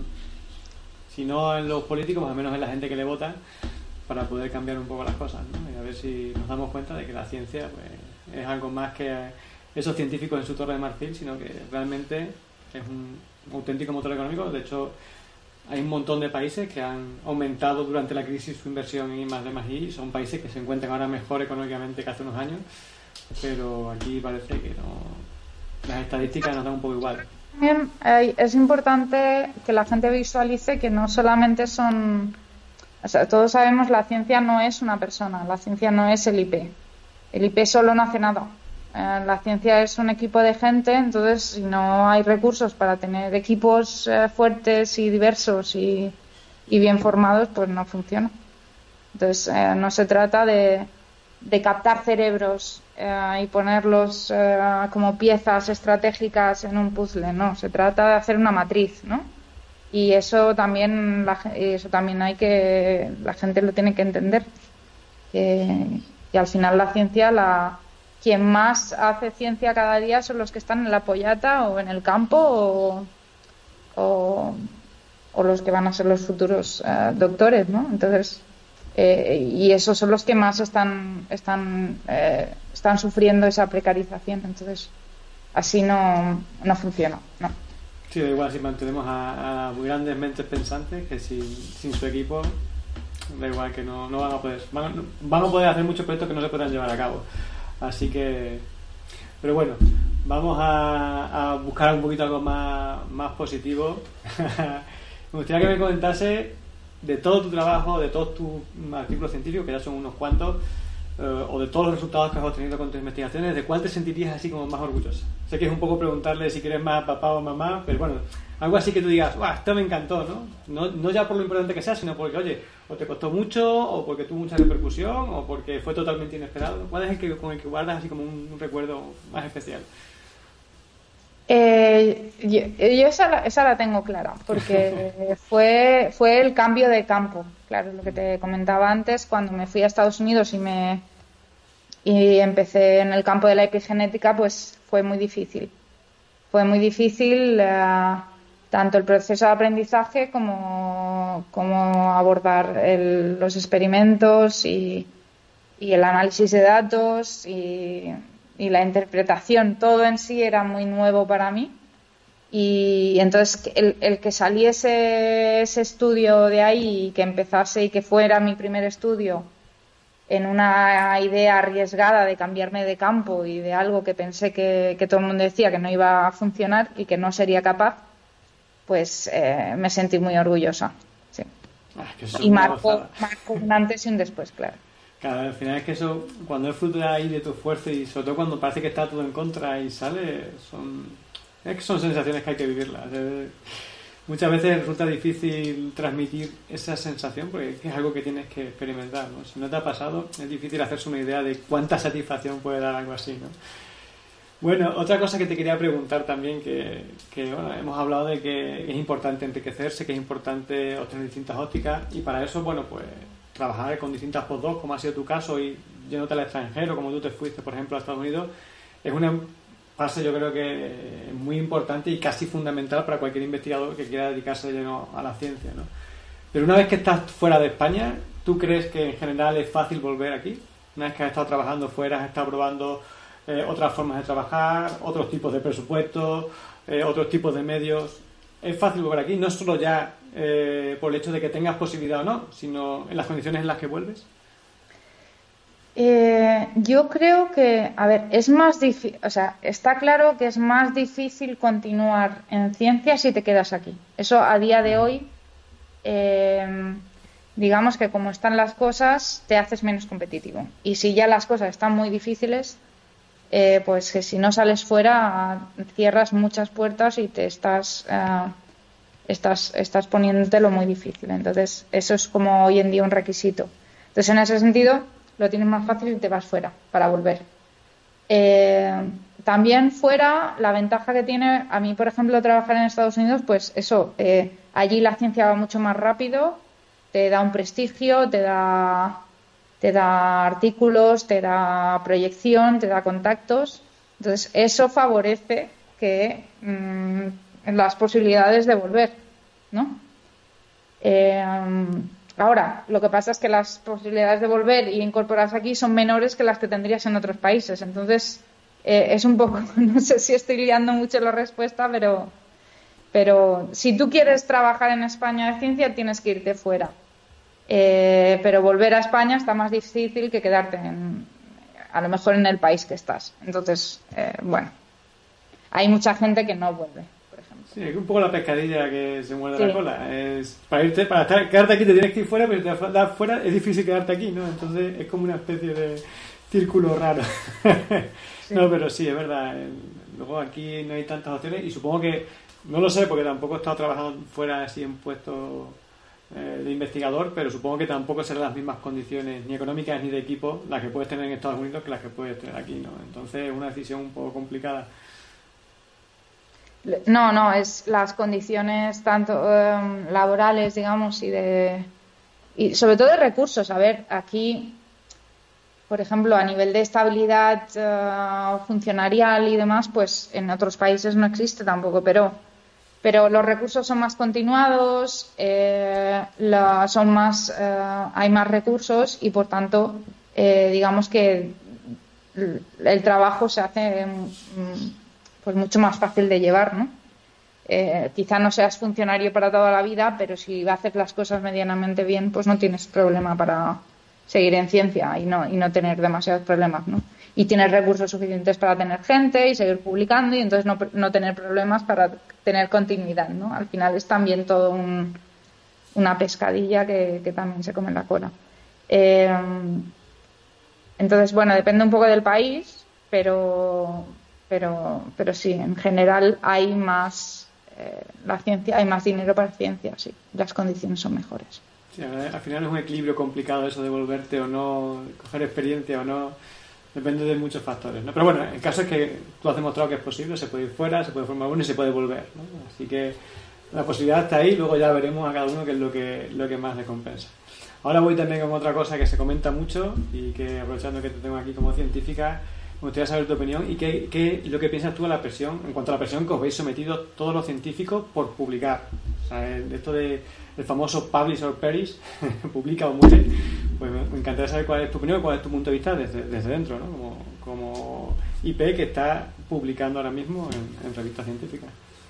si no en los políticos, pues al menos en la gente que le vota, para poder cambiar un poco las cosas, ¿no? Y a ver si nos damos cuenta de que la ciencia pues, es algo más que esos científicos en su torre de marfil, sino que realmente es un auténtico motor económico. De hecho, hay un montón de países que han aumentado durante la crisis su inversión en I más D más I. Son países que se encuentran ahora mejor económicamente que hace unos años, pero aquí parece que no. Las estadísticas nos dan un poco igual. También eh, es importante que la gente visualice que no solamente son, o sea, todos sabemos la ciencia no es una persona, la ciencia no es el I P. El I P solo no hace nada. Eh, la ciencia es un equipo de gente, entonces si no hay recursos para tener equipos eh, fuertes y diversos y, y bien formados, pues no funciona. Entonces eh, no se trata de, de captar cerebros eh, y ponerlos eh, como piezas estratégicas en un puzzle, no, se trata de hacer una matriz, ¿no? Y eso también, la, eso también hay que, la gente lo tiene que entender, que, que al final la ciencia la quien más hace ciencia cada día son los que están en la pollata o en el campo o, o, o los que van a ser los futuros uh, doctores, ¿no? Entonces, eh, y esos son los que más están están eh, están sufriendo esa precarización. Entonces, así no, no funciona, ¿no? Sí, da igual si mantenemos a, a muy grandes mentes pensantes que sin, sin su equipo, da igual que no, no van a poder van, van a poder hacer muchos proyectos que no se puedan llevar a cabo. Así que, pero bueno, vamos a, a buscar un poquito algo más, más positivo. Me gustaría que me comentase de todo tu trabajo, de todos tus artículos científicos, que ya son unos cuantos, eh, o de todos los resultados que has obtenido con tus investigaciones, ¿de cuál te sentirías así como más orgullosa? Sé que es un poco preguntarle si quieres más papá o mamá, pero bueno, algo así que tú digas, ¡guau! Esto me encantó, ¿no? ¿no? No ya por lo importante que sea, sino porque, oye, o te costó mucho, o porque tuvo mucha repercusión, o porque fue totalmente inesperado. ¿Cuál es el que, con el que guardas así como un, un recuerdo más especial? Eh, yo yo esa, la, esa la tengo clara, porque fue, fue el cambio de campo. Claro, lo que te comentaba antes, cuando me fui a Estados Unidos y me y empecé en el campo de la epigenética, pues fue muy difícil. Fue muy difícil uh, tanto el proceso de aprendizaje como, como abordar el, los experimentos y, y el análisis de datos y, y la interpretación. Todo en sí era muy nuevo para mí. Y entonces el, el que saliese ese estudio de ahí y que empezase y que fuera mi primer estudio en una idea arriesgada de cambiarme de campo y de algo que pensé que, que todo el mundo decía que no iba a funcionar y que no sería capaz, pues eh, me sentí muy orgullosa. Sí. Ah, es que y marcó, marcó un antes y un después, claro. Claro, al final es que eso, cuando es fruto de ahí de tu esfuerzo y sobre todo cuando parece que está todo en contra y sale, son, es que son sensaciones que hay que vivirlas. Es, muchas veces resulta difícil transmitir esa sensación porque es algo que tienes que experimentar, ¿no? Si no te ha pasado, es difícil hacerse una idea de cuánta satisfacción puede dar algo así, ¿no? Bueno, otra cosa que te quería preguntar también, que, que bueno, hemos hablado de que es importante enriquecerse, que es importante obtener distintas ópticas y para eso, bueno, pues trabajar con distintas postdocs, como ha sido tu caso, y yéndote al extranjero, como tú te fuiste, por ejemplo, a Estados Unidos, es una fase yo creo que muy importante y casi fundamental para cualquier investigador que quiera dedicarse de lleno a la ciencia, ¿no? Pero una vez que estás fuera de España, ¿tú crees que en general es fácil volver aquí? Una vez que has estado trabajando fuera, has estado probando eh, otras formas de trabajar, otros tipos de presupuestos, eh, otros tipos de medios. ¿Es fácil volver aquí? No solo ya eh, por el hecho de que tengas posibilidad o no, sino en las condiciones en las que vuelves. Eh, Yo creo que, a ver, es más difícil, o sea, está claro que es más difícil continuar en ciencia si te quedas aquí. Eso a día de hoy, eh, digamos que como están las cosas, te haces menos competitivo. Y si ya las cosas están muy difíciles, eh, pues que si no sales fuera, cierras muchas puertas y te estás, eh, estás, estás poniéndotelo muy difícil. Entonces, eso es como hoy en día un requisito. Entonces, en ese sentido, lo tienes más fácil y te vas fuera para volver. Eh, también fuera, la ventaja que tiene, a mí, por ejemplo, trabajar en Estados Unidos, pues eso, eh, allí la ciencia va mucho más rápido, te da un prestigio, te da, te da artículos, te da proyección, te da contactos. Entonces, eso favorece que mmm, las posibilidades de volver, ¿no? Eh, Ahora, lo que pasa es que las posibilidades de volver y incorporarse aquí son menores que las que tendrías en otros países. Entonces, eh, es un poco, no sé si estoy liando mucho la respuesta, pero, pero si tú quieres trabajar en España de ciencia, tienes que irte fuera. Eh, pero volver a España está más difícil que quedarte en, a lo mejor en el país que estás. Entonces, eh, bueno, hay mucha gente que no vuelve. Sí, es un poco la pescadilla que se muerde sí. la cola. Es, para irte, para estar, quedarte aquí te tienes que ir fuera, pero si te das fuera es difícil quedarte aquí, ¿no? Entonces es como una especie de círculo raro. Sí. No, pero sí, es verdad. Luego aquí no hay tantas opciones y supongo que, no lo sé porque tampoco he estado trabajando fuera así en puestos eh, de investigador, pero supongo que tampoco serán las mismas condiciones ni económicas ni de equipo las que puedes tener en Estados Unidos que las que puedes tener aquí, ¿no? Entonces es una decisión un poco complicada. No, no, es las condiciones tanto eh, laborales, digamos, y de y sobre todo de recursos. A ver, aquí, por ejemplo, a nivel de estabilidad eh, funcionarial y demás, pues en otros países no existe tampoco, pero pero los recursos son más continuados, eh, la, son más, eh, hay más recursos y por tanto, eh, digamos que el, el trabajo se hace mm, pues mucho más fácil de llevar, ¿no? Eh, quizá no seas funcionario para toda la vida, pero si haces las cosas medianamente bien, pues no tienes problema para seguir en ciencia y no, y no tener demasiados problemas, ¿no? Y tienes recursos suficientes para tener gente y seguir publicando y entonces no, no tener problemas para tener continuidad, ¿no? Al final es también todo un, una pescadilla que, que también se come la cola. Eh, entonces, bueno, depende un poco del país, pero pero pero sí, en general hay más eh, la ciencia, hay más dinero para ciencia, sí, las condiciones son mejores. Sí, al final es un equilibrio complicado eso de volverte o no, coger experiencia o no, depende de muchos factores, ¿no? Pero bueno, el caso es que tú has demostrado que es posible, se puede ir fuera, se puede formar uno y se puede volver, ¿no? Así que la posibilidad está ahí, luego ya veremos a cada uno qué es lo que, lo que más le compensa. Ahora voy también con otra cosa que se comenta mucho y que, aprovechando que te tengo aquí como científica, me gustaría saber tu opinión y qué, qué lo que piensas tú de la presión, en cuanto a la presión que os veis sometido todos los científicos por publicar. O sea, el, esto de el famoso publish or perish, publica o muere, pues me, me encantaría saber cuál es tu opinión, cuál es tu punto de vista desde, desde dentro, ¿no? Como, como I P que está publicando ahora mismo en, en revistas científicas.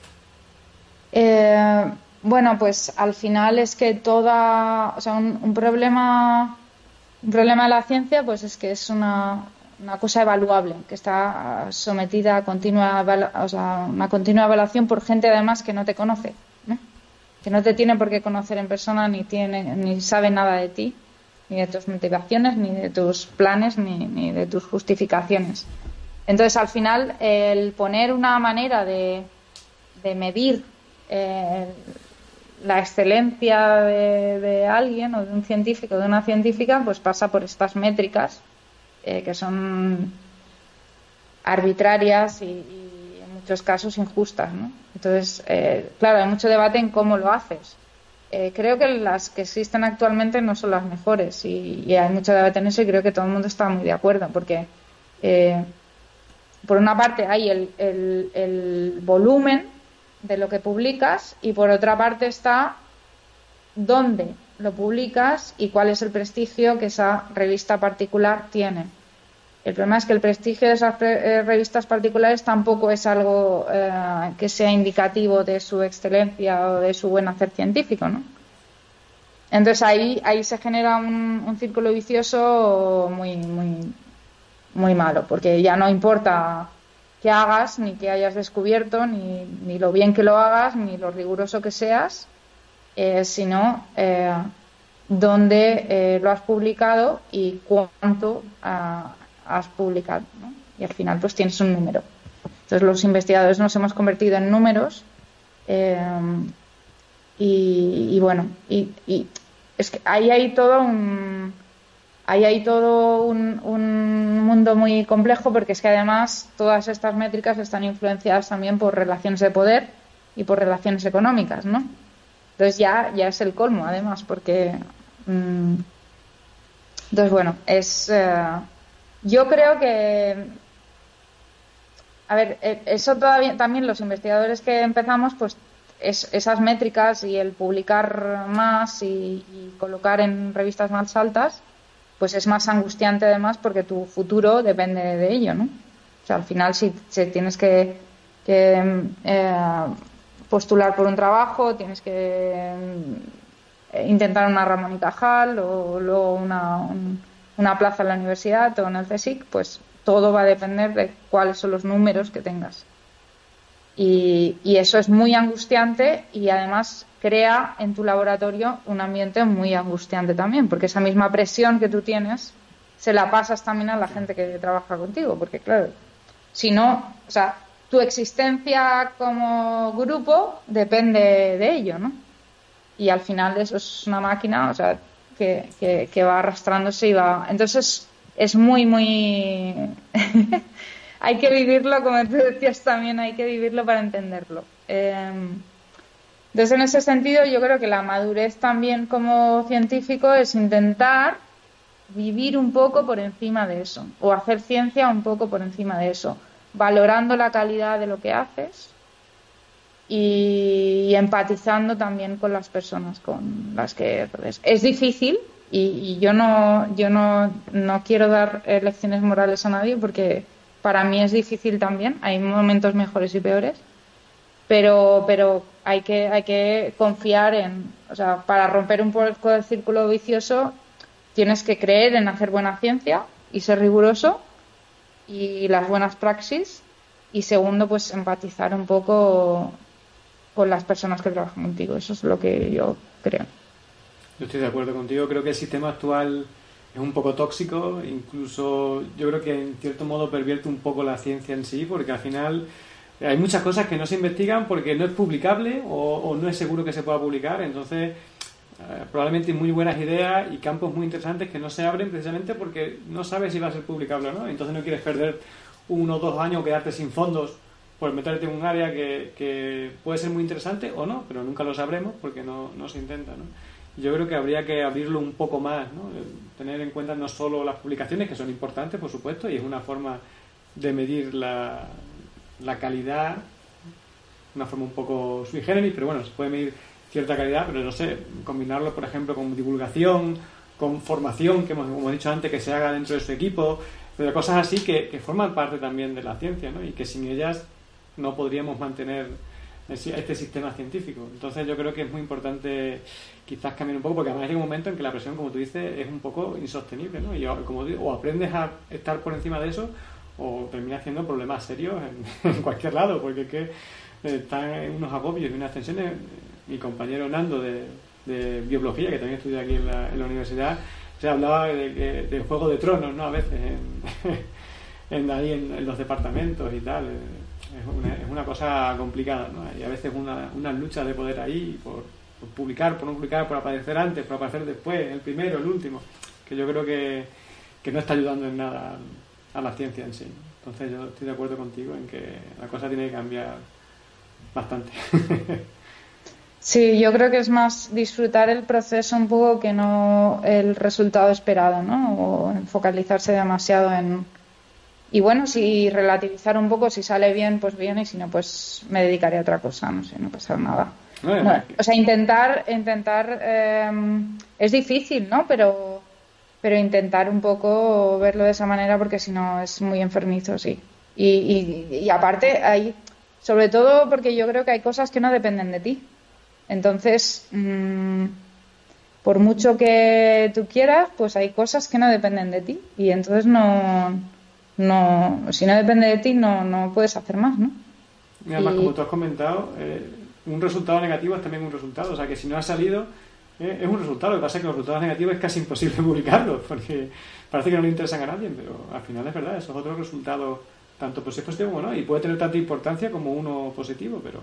Eh, bueno, pues al final es que toda, o sea, un, un problema, un problema de la ciencia, pues es que es una una cosa evaluable, que está sometida a continua, o sea, una continua evaluación por gente además que no te conoce, ¿no? Que no te tiene por qué conocer en persona, ni tiene, ni sabe nada de ti, ni de tus motivaciones, ni de tus planes, ni, ni de tus justificaciones. Entonces, al final, el poner una manera de, de medir eh, la excelencia de, de alguien o de un científico o de una científica, pues pasa por estas métricas eh, que son arbitrarias y, y en muchos casos injustas, ¿no? Entonces, eh, claro, hay mucho debate en cómo lo haces. Eh, creo que las que existen actualmente no son las mejores y, y hay mucho debate en eso y creo que todo el mundo está muy de acuerdo porque eh, por una parte hay el, el, el volumen de lo que publicas y por otra parte está dónde lo publicas y cuál es el prestigio que esa revista particular tiene. El problema es que el prestigio de esas pre- revistas particulares tampoco es algo eh, que sea indicativo de su excelencia o de su buen hacer científico, ¿no? Entonces ahí ahí se genera un, un círculo vicioso muy muy muy malo, porque ya no importa qué hagas, ni qué hayas descubierto, ni, ni lo bien que lo hagas, ni lo riguroso que seas, eh, sino eh, dónde eh, lo has publicado y cuánto uh, has publicado, ¿no? Y al final pues tienes un número. Entonces los investigadores nos hemos convertido en números eh, y, y bueno, y, y es que ahí hay todo un ahí hay todo un, un mundo muy complejo, porque es que además todas estas métricas están influenciadas también por relaciones de poder y por relaciones económicas, ¿no? Entonces ya, ya es el colmo, además, porque mmm, entonces bueno, es eh, yo creo que a ver, eso todavía también los investigadores que empezamos, pues es, esas métricas y el publicar más y, y colocar en revistas más altas, pues es más angustiante además, porque tu futuro depende de ello, ¿no? O sea, al final si, si tienes que, que eh, postular por un trabajo, tienes que eh, intentar una Ramón y Cajal o luego una, un, una plaza en la universidad o en el CSIC, pues todo va a depender de cuáles son los números que tengas. Y, y eso es muy angustiante, y además crea en tu laboratorio un ambiente muy angustiante también, porque esa misma presión que tú tienes se la pasas también a la gente que trabaja contigo, porque claro, si no, o sea, tu existencia como grupo depende de ello, ¿no? Y al final eso es una máquina, o sea, que, que, que va arrastrándose y va... Entonces es muy, muy... hay que vivirlo, como tú decías también, hay que vivirlo para entenderlo. Eh, entonces, en ese sentido, yo creo que la madurez también como científico es intentar vivir un poco por encima de eso, o hacer ciencia un poco por encima de eso, valorando la calidad de lo que haces y, y empatizando también con las personas con las que rodeas. Es difícil. Y, y yo no yo no, no quiero dar eh, lecciones morales a nadie, porque para mí es difícil también. Hay momentos mejores y peores, pero pero hay que hay que confiar en, o sea, para romper un poco el círculo vicioso tienes que creer en hacer buena ciencia y ser riguroso y las buenas praxis, y segundo, pues empatizar un poco con las personas que trabajan contigo. Eso es lo que yo creo. Yo estoy de acuerdo contigo, creo que el sistema actual es un poco tóxico, incluso yo creo que en cierto modo pervierte un poco la ciencia en sí, porque al final hay muchas cosas que no se investigan porque no es publicable o, o no es seguro que se pueda publicar, entonces eh, probablemente hay muy buenas ideas y campos muy interesantes que no se abren precisamente porque no sabes si va a ser publicable o no, entonces no quieres perder uno o dos años o quedarte sin fondos por meterte en un área que, que puede ser muy interesante o no, pero nunca lo sabremos porque no, no se intenta, ¿no? Yo creo que habría que abrirlo un poco más, ¿no? Tener en cuenta no solo las publicaciones, que son importantes, por supuesto, y es una forma de medir la, la calidad, una forma un poco sui generis, pero bueno, se puede medir cierta calidad, pero no sé, combinarlo, por ejemplo, con divulgación, con formación, que hemos, como he dicho antes, que se haga dentro de su equipo, pero cosas así que, que forman parte también de la ciencia, ¿no? Y que sin ellas no podríamos mantener este sistema científico. Entonces yo creo que es muy importante quizás cambiar un poco, porque además hay un momento en que la presión, como tú dices, es un poco insostenible, ¿no? Y como digo, o aprendes a estar por encima de eso o terminas haciendo problemas serios en, en cualquier lado, porque es que están en unos agobios y unas tensiones. Mi compañero Nando de, de biología, que también estudia aquí en la, en la universidad, se hablaba de, de, de Juego de Tronos, ¿no? A veces en, en, ahí en, en los departamentos y tal. Es una, es una cosa complicada, ¿no? Y a veces una, una lucha de poder ahí por, por publicar, por no publicar, por aparecer antes, por aparecer después, el primero, el último, que yo creo que, que no está ayudando en nada a la ciencia en sí. Entonces yo estoy de acuerdo contigo en que la cosa tiene que cambiar bastante. Sí, yo creo que es más disfrutar el proceso un poco que no el resultado esperado, ¿no? O focalizarse demasiado en... Y bueno, si relativizar un poco, si sale bien, pues bien, y si no, pues me dedicaré a otra cosa, no sé, no pasa nada. Bueno, bueno, o sea, intentar, intentar, eh, es difícil, ¿no? Pero, pero intentar un poco verlo de esa manera, porque si no es muy enfermizo, sí. Y, y, y aparte, hay, sobre todo porque yo creo que hay cosas que no dependen de ti. Entonces, mmm, por mucho que tú quieras, pues hay cosas que no dependen de ti, y entonces no... no, si no depende de ti, no, no puedes hacer más, ¿no? Y además, Y- como tú has comentado, eh, un resultado negativo es también un resultado. O sea, que si no ha salido, eh, es un resultado. Lo que pasa es que los resultados negativos es casi imposible publicarlos, porque parece que no le interesan a nadie, pero al final es verdad, eso es otro resultado, tanto pues es positivo como no, y puede tener tanta importancia como uno positivo, pero...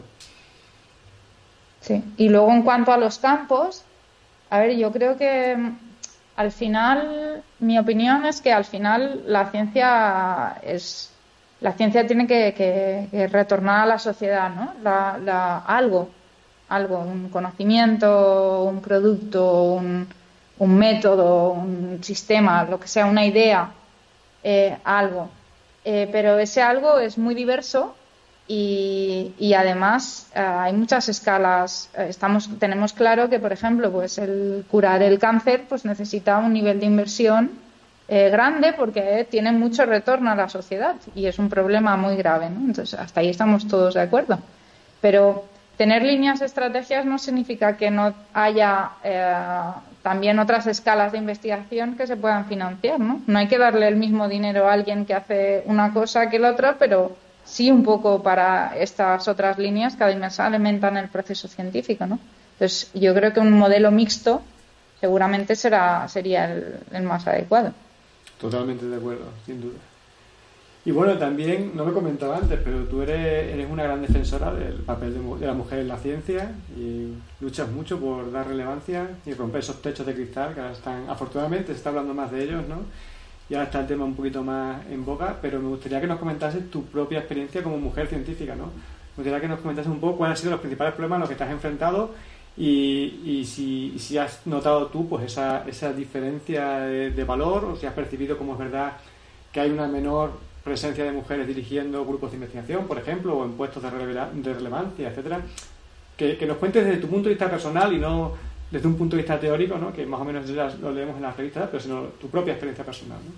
Sí. Y luego en cuanto a los campos, a ver, yo creo que mm, al final, mi opinión es que al final la ciencia es, la ciencia tiene que, que- que retornar a la sociedad, ¿no? La, la- algo, algo, un conocimiento, un producto, un, un método, un sistema, lo que sea, una idea, eh, algo. Eh, pero ese algo es muy diverso y, y además eh, hay muchas escalas. Eh, estamos, tenemos claro que, por ejemplo, pues el curar el cáncer pues necesita un nivel de inversión eh, grande porque tiene mucho retorno a la sociedad y es un problema muy grave, ¿no? Entonces, hasta ahí estamos todos de acuerdo. Pero tener líneas de estrategias no significa que no haya eh, también otras escalas de investigación que se puedan financiar, ¿no? No hay que darle el mismo dinero a alguien que hace una cosa que el otro, pero sí un poco para estas otras líneas que además alimentan el proceso científico, ¿no? Entonces, yo creo que un modelo mixto seguramente será sería el, el más adecuado. Totalmente de acuerdo, sin duda. Y bueno, también, no me comentaba antes, pero tú eres, eres una gran defensora del papel de, mu- de la mujer en la ciencia y luchas mucho por dar relevancia y romper esos techos de cristal que ahora están, afortunadamente se está hablando más de ellos, ¿no? Y ahora está el tema un poquito más en boga, pero me gustaría que nos comentases tu propia experiencia como mujer científica, ¿no? Me gustaría que nos comentases un poco cuáles han sido los principales problemas a los que te has enfrentado y, y si, si has notado tú pues esa, esa diferencia de, de valor o si has percibido como es verdad que hay una menor presencia de mujeres dirigiendo grupos de investigación, por ejemplo, o en puestos de, releva- de relevancia, etcétera. Que, que nos cuentes desde tu punto de vista personal y no desde un punto de vista teórico, ¿no? Que más o menos ya lo leemos en las revistas, pero sino tu propia experiencia personal, ¿no?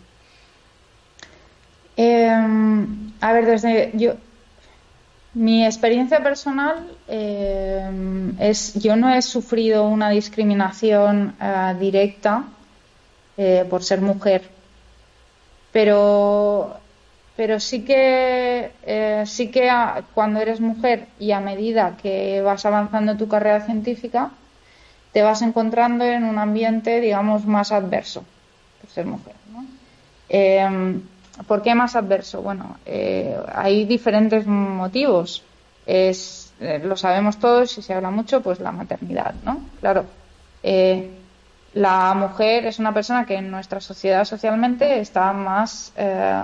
Eh, a ver, desde yo, mi experiencia personal eh, es, yo no he sufrido una discriminación eh, directa eh, por ser mujer, pero, pero sí que, eh, sí que a- cuando eres mujer y a medida que vas avanzando tu carrera científica, te vas encontrando en un ambiente, digamos, más adverso por ser mujer, ¿no? Eh, ¿Por qué más adverso? Bueno, eh, hay diferentes motivos. Es, eh, lo sabemos todos y se habla mucho, pues la maternidad, ¿no? Claro, eh, la mujer es una persona que en nuestra sociedad socialmente está más, eh,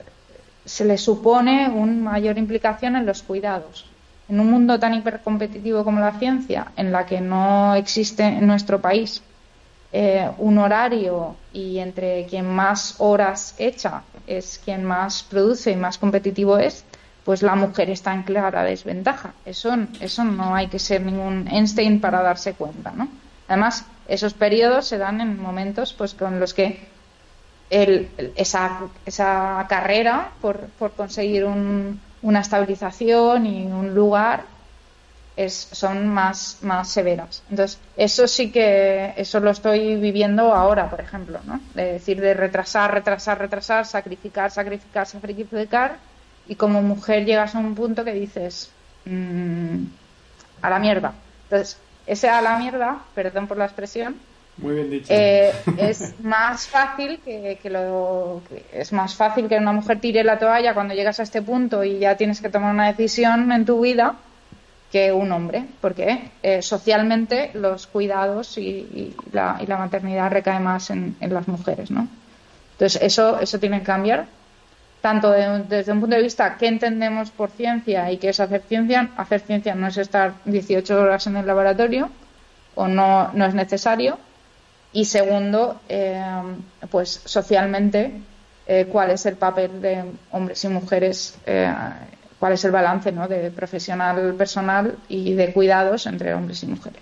se le supone una mayor implicación en los cuidados. En un mundo tan hipercompetitivo como la ciencia, en la que no existe en nuestro país eh, un horario y entre quien más horas echa es quien más produce y más competitivo es, pues la mujer está en clara desventaja. Eso, eso no hay que ser ningún Einstein para darse cuenta, ¿no? Además, esos periodos se dan en momentos pues con los que el, esa, esa carrera por, por conseguir un, una estabilización y un lugar es, son más, más severas. Entonces, eso sí que, eso lo estoy viviendo ahora, por ejemplo, ¿no? De decir, de retrasar, retrasar, retrasar, sacrificar, sacrificar, sacrificar, y como mujer llegas a un punto que dices, mmm, a la mierda. Entonces, ese a la mierda, perdón por la expresión, Muy bien dicho. eh, es más fácil que, que lo que es más fácil que una mujer tire la toalla cuando llegas a este punto y ya tienes que tomar una decisión en tu vida que un hombre, porque eh, socialmente los cuidados y, y, la, y la maternidad recae más en, en las mujeres, ¿no? Entonces eso eso tiene que cambiar, tanto de, desde un punto de vista qué entendemos por ciencia y qué es hacer ciencia. Hacer ciencia no es estar dieciocho horas en el laboratorio, o no no es necesario. Y segundo, eh, pues socialmente, eh, cuál es el papel de hombres y mujeres, eh, cuál es el balance, ¿no?, de profesional, personal y de cuidados entre hombres y mujeres.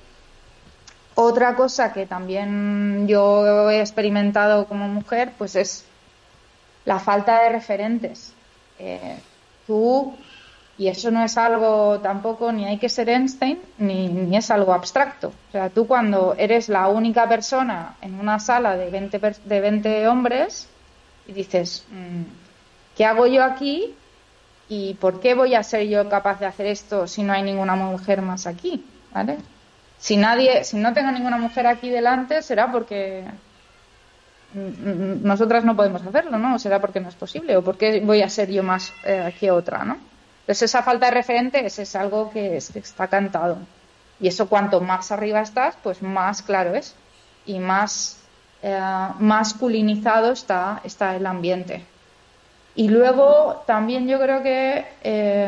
Otra cosa que también yo he experimentado como mujer, pues es la falta de referentes. Eh, tú, y eso no es algo tampoco, ni hay que ser Einstein, ni, ni es algo abstracto. O sea, tú cuando eres la única persona en una sala de veinte, de veinte hombres y dices, mmm, ¿qué hago yo aquí? ¿Y por qué voy a ser yo capaz de hacer esto si no hay ninguna mujer más aquí? ¿Vale? Si nadie, si no tengo ninguna mujer aquí delante, será porque nosotras no podemos hacerlo, ¿no? O será porque no es posible, o porque voy a ser yo más eh, que otra, ¿no? Entonces esa falta de referentes es algo que, es, que está cantado. Y eso cuanto más arriba estás, pues más claro es. Y más eh, masculinizado está, está el ambiente. Y luego también yo creo que eh,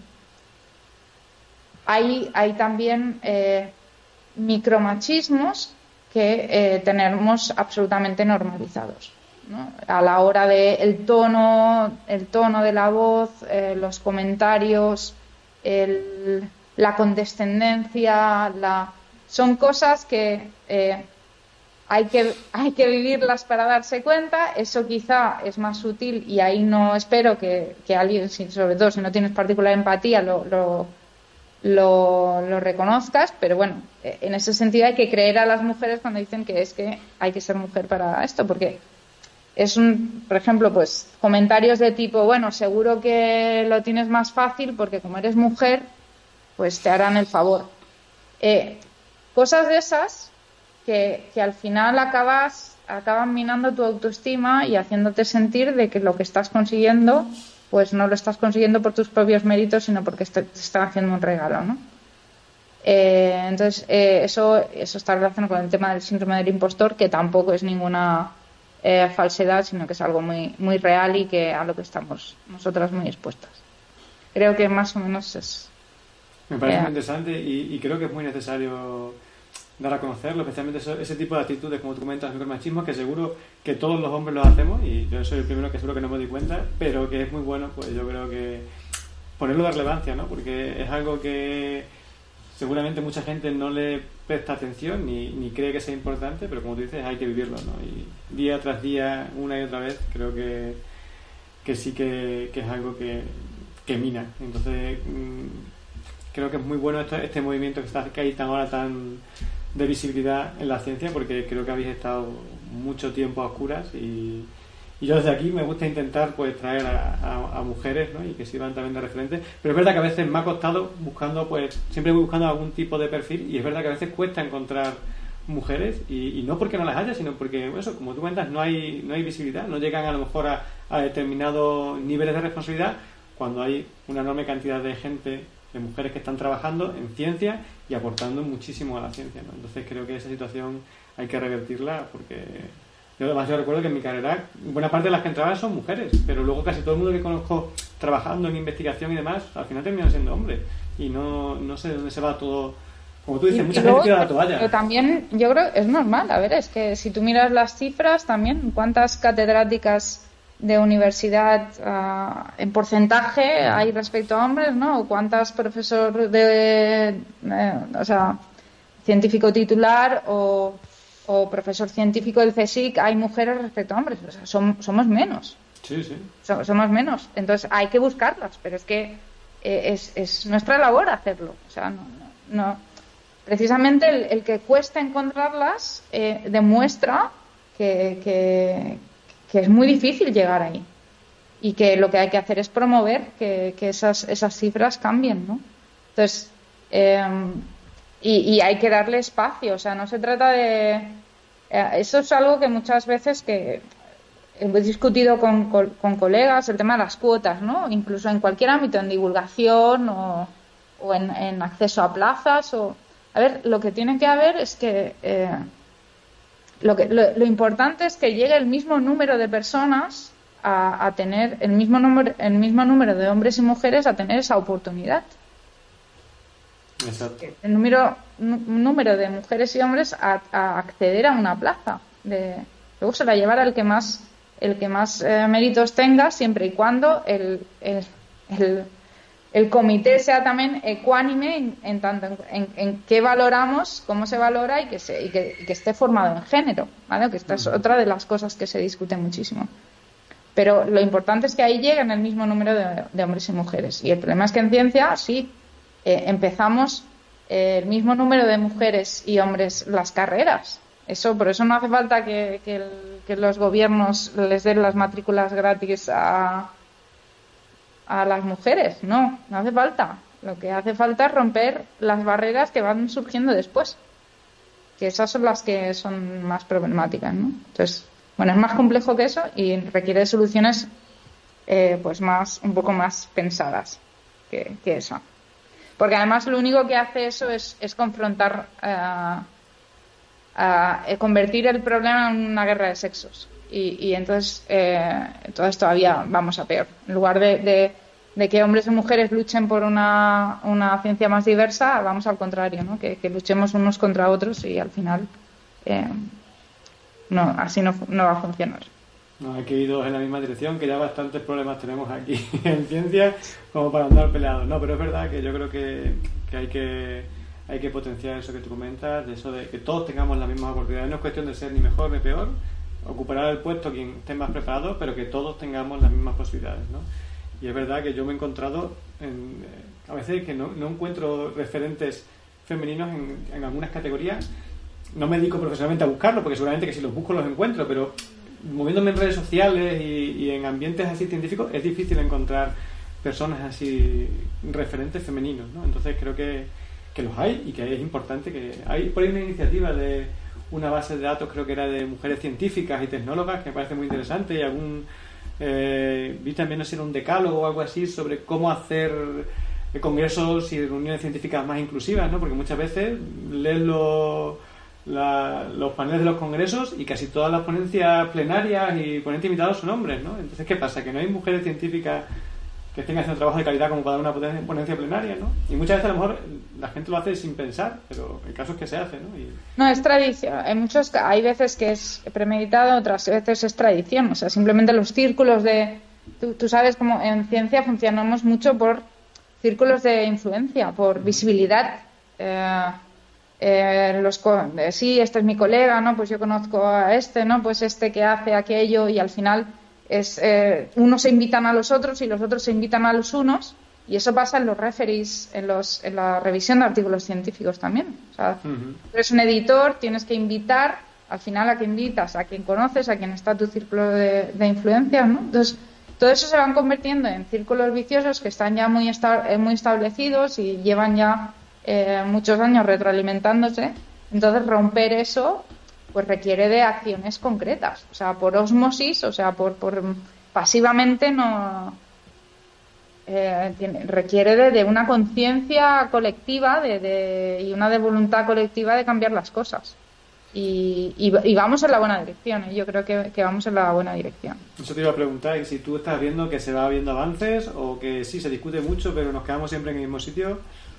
hay, hay también eh, micromachismos que eh, tenemos absolutamente normalizados, ¿no? A la hora de el tono, el tono de la voz, eh, los comentarios, el, la condescendencia, la, son cosas que eh, hay que hay que vivirlas para darse cuenta. Eso quizá es más sutil y ahí no espero que, que alguien, sobre todo si no tienes particular empatía, lo, lo Lo, lo reconozcas, pero bueno, en ese sentido hay que creer a las mujeres cuando dicen que es que hay que ser mujer para esto, porque es un, por ejemplo, pues comentarios de tipo, bueno, seguro que lo tienes más fácil porque como eres mujer, pues te harán el favor. Eh, cosas de esas que, que al final acabas acaban minando tu autoestima y haciéndote sentir de que lo que estás consiguiendo pues no lo estás consiguiendo por tus propios méritos, sino porque te están haciendo un regalo, ¿no? Eh, entonces, eh, eso, eso está relacionado con el tema del síndrome del impostor, que tampoco es ninguna eh, falsedad, sino que es algo muy, muy real y que a lo que estamos nosotras muy expuestas. Creo que más o menos es... Me parece eh, muy interesante y, y creo que es muy necesario dar a conocerlo, especialmente eso, ese tipo de actitudes, como tú comentas, micromachismo, que seguro que todos los hombres lo hacemos y yo soy el primero que seguro que no me doy cuenta, pero que es muy bueno, pues yo creo que ponerlo de relevancia, ¿no? Porque es algo que seguramente mucha gente no le presta atención ni, ni cree que sea importante, pero como tú dices, hay que vivirlo, ¿no? Y día tras día, una y otra vez, creo que, que sí que, que es algo que, que mina. Entonces, mmm, creo que es muy bueno este, este movimiento que está que hay tan ahora tan de visibilidad en la ciencia, porque creo que habéis estado mucho tiempo a oscuras y, y yo desde aquí me gusta intentar pues traer a, a, a mujeres, ¿no? Y que sirvan también de referentes, pero es verdad que a veces me ha costado buscando, pues siempre voy buscando algún tipo de perfil y es verdad que a veces cuesta encontrar mujeres y, y no porque no las haya, sino porque bueno, eso, como tú cuentas, no hay no hay visibilidad, no llegan a lo mejor a, a determinados niveles de responsabilidad cuando hay una enorme cantidad de gente, de mujeres que están trabajando en ciencia y aportando muchísimo a la ciencia, ¿no? Entonces creo que esa situación hay que revertirla porque yo además yo recuerdo que en mi carrera buena parte de las que entraban son mujeres, pero luego casi todo el mundo que conozco trabajando en investigación y demás al final terminan siendo hombres y no, no sé de dónde se va todo, como tú dices, y, mucha y gente luego, tira la toalla. pero también yo creo que es normal, a ver, es que si tú miras las cifras también, cuántas catedráticas de universidad uh, en porcentaje hay respecto a hombres, ¿no? O cuántas profesor de, eh, o sea, científico titular o, o profesor científico del CSIC hay mujeres respecto a hombres, o sea, som, somos menos. Sí, sí. So, somos menos, entonces hay que buscarlas, pero es que eh, es, es nuestra labor hacerlo, o sea, no, no, no. Precisamente el, el que cuesta encontrarlas eh, demuestra que, que que es muy difícil llegar ahí y que lo que hay que hacer es promover que, que esas, esas cifras cambien, ¿no? Entonces, eh, y, y hay que darle espacio, o sea, no se trata de... Eh, eso es algo que muchas veces que he discutido con, con, con colegas, el tema de las cuotas, ¿no? Incluso en cualquier ámbito, en divulgación o, o en, en acceso a plazas o... A ver, lo que tiene que haber es que... Eh, Lo, que, lo, lo importante es que llegue el mismo número de personas a, a tener el mismo número el mismo número de hombres y mujeres a tener esa oportunidad. Exacto. El número un número de mujeres y hombres a, a acceder a una plaza. De, luego se la llevará el que más el que más eh, méritos tenga, siempre y cuando el, el, el el comité sea también ecuánime en, en tanto en, en, en qué valoramos, cómo se valora y que, se, y que, y que esté formado en género, ¿vale? Que esta es otra de las cosas que se discute muchísimo. Pero lo importante es que ahí lleguen el mismo número de, de hombres y mujeres. Y el problema es que en ciencia, sí, eh, empezamos eh, el mismo número de mujeres y hombres las carreras. Eso, por eso no hace falta que, que, el, que los gobiernos les den las matrículas gratis a a las mujeres. No, no hace falta. Lo que hace falta es romper las barreras que van surgiendo después, que esas son las que son más problemáticas, ¿no? Entonces, bueno, es más complejo que eso y requiere soluciones eh, pues más, un poco más pensadas que, que eso. Porque además lo único que hace eso es, es confrontar, uh, uh, convertir el problema en una guerra de sexos. Y, y entonces, eh, entonces todavía vamos a peor. En lugar de, de, de que hombres y mujeres luchen por una, una ciencia más diversa, vamos al contrario, ¿no? Que, que luchemos unos contra otros y al final eh, no, así no, no va a funcionar. No, hay que ir dos en la misma dirección, que ya bastantes problemas tenemos aquí en ciencia como para andar peleados. No, pero es verdad que yo creo que, que hay que hay que potenciar eso que tú comentas, de eso de que todos tengamos las mismas oportunidades. No es cuestión de ser ni mejor ni peor, ocupará el puesto quien esté más preparado, pero que todos tengamos las mismas posibilidades, ¿no? Y es verdad que yo me he encontrado en, a veces que no, no encuentro referentes femeninos en, en algunas categorías. No me dedico profesionalmente a buscarlo, porque seguramente que si los busco los encuentro, pero moviéndome en redes sociales y, y en ambientes así científicos es difícil encontrar personas así referentes femeninos, ¿no? Entonces creo que, que los hay y que es importante que hay por ahí una iniciativa de una base de datos, creo que era de mujeres científicas y tecnólogas, que me parece muy interesante, y algún eh, vi también, no sé, era un decálogo o algo así sobre cómo hacer congresos y reuniones científicas más inclusivas, ¿no? Porque muchas veces lees los La, los paneles de los congresos y casi todas las ponencias plenarias y ponentes invitados son hombres, ¿no? Entonces, ¿qué pasa? Que no hay mujeres científicas que estén haciendo trabajo de calidad como para dar una ponencia plenaria, ¿no? Y muchas veces a lo mejor la gente lo hace sin pensar, pero el caso es que se hace, ¿no? Y... No, es tradición. Hay muchos, hay veces que es premeditado, otras veces es tradición. O sea, simplemente los círculos de... Tú, tú sabes cómo en ciencia funcionamos mucho por círculos de influencia, por visibilidad. Eh... Eh, los eh, sí, este es mi colega, ¿no? Pues yo conozco a este, ¿no? Pues este que hace aquello y al final es eh, unos se invitan a los otros y los otros se invitan a los unos y eso pasa en los referees, en los en la revisión de artículos científicos también. O sea, uh-huh. Eres un editor, tienes que invitar, al final a quien invitas, a quien conoces, a quien está tu círculo de, de influencias, ¿no? Entonces, todo eso se van convirtiendo en círculos viciosos que están ya muy, esta- muy establecidos y llevan ya Eh, muchos años retroalimentándose. Entonces romper eso pues requiere de acciones concretas, o sea, por ósmosis, o sea, por, por pasivamente no eh, tiene, requiere de, de una conciencia colectiva de, de, y una de voluntad colectiva de cambiar las cosas y, y, y vamos en la buena dirección, ¿eh? Yo creo que, que vamos en la buena dirección. Eso te iba a preguntar, si tú estás viendo que se va viendo avances o que sí se discute mucho pero nos quedamos siempre en el mismo sitio.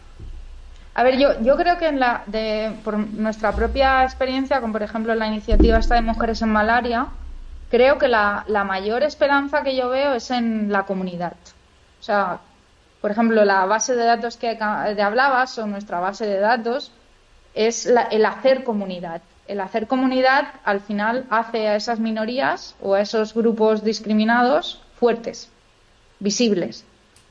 A ver, yo, yo creo que en la de, por nuestra propia experiencia, como por ejemplo la iniciativa esta de Mujeres en Malaria, creo que la, la mayor esperanza que yo veo es en la comunidad. O sea, por ejemplo, la base de datos que de hablabas, o nuestra base de datos, es la, el hacer comunidad. El hacer comunidad al final hace a esas minorías o a esos grupos discriminados fuertes, visibles.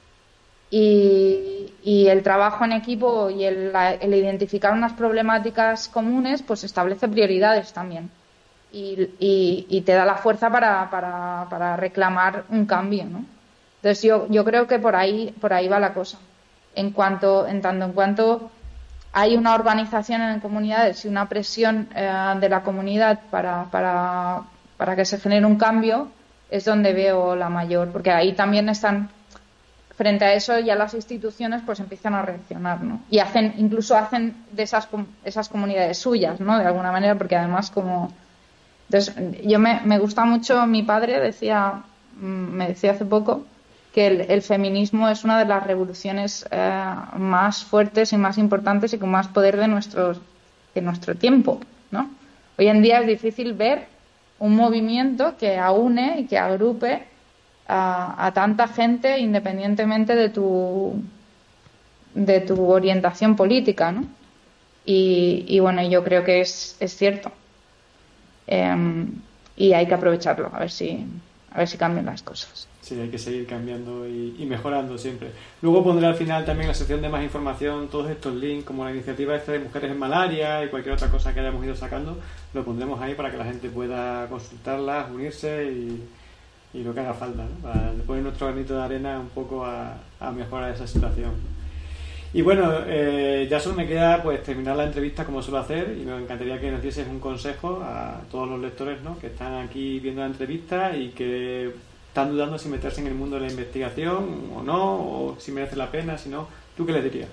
Y, y el trabajo en equipo y el, el identificar unas problemáticas comunes pues establece prioridades también y, y, y te da la fuerza para, para, para reclamar un cambio, ¿no? Entonces yo, yo creo que por ahí por ahí va la cosa. En cuanto en tanto en cuanto hay una organización en comunidades y una presión eh, de la comunidad para, para, para que se genere un cambio, es donde veo la mayor, porque ahí también están. Frente a eso ya las instituciones pues empiezan a reaccionar, ¿no? Y hacen, incluso hacen de esas esas comunidades suyas, ¿no? De alguna manera, porque además como entonces yo me, me gusta mucho, mi padre decía me decía hace poco que el, el feminismo es una de las revoluciones eh, más fuertes y más importantes y con más poder de nuestro de nuestro tiempo, ¿no? Hoy en día es difícil ver un movimiento que aúne y que agrupe A, a tanta gente independientemente de tu de tu orientación política, ¿no? Y, y bueno, yo creo que es, es cierto eh, y hay que aprovecharlo a ver si a ver si cambian las cosas. Sí, hay que seguir cambiando y, y mejorando siempre. Luego pondré al final también la sección de más información, todos estos links, como la iniciativa esta de Mujeres en Malaria y cualquier otra cosa que hayamos ido sacando, lo pondremos ahí para que la gente pueda consultarlas, unirse y y lo que haga falta, ¿no? Para poner nuestro granito de arena un poco a, a mejorar esa situación. Y bueno, eh, ya solo me queda pues terminar la entrevista como suelo hacer, y me encantaría que nos dieses un consejo a todos los lectores, ¿no?, que están aquí viendo la entrevista y que están dudando si meterse en el mundo de la investigación o no, o si merece la pena, si no. ¿Tú qué les dirías?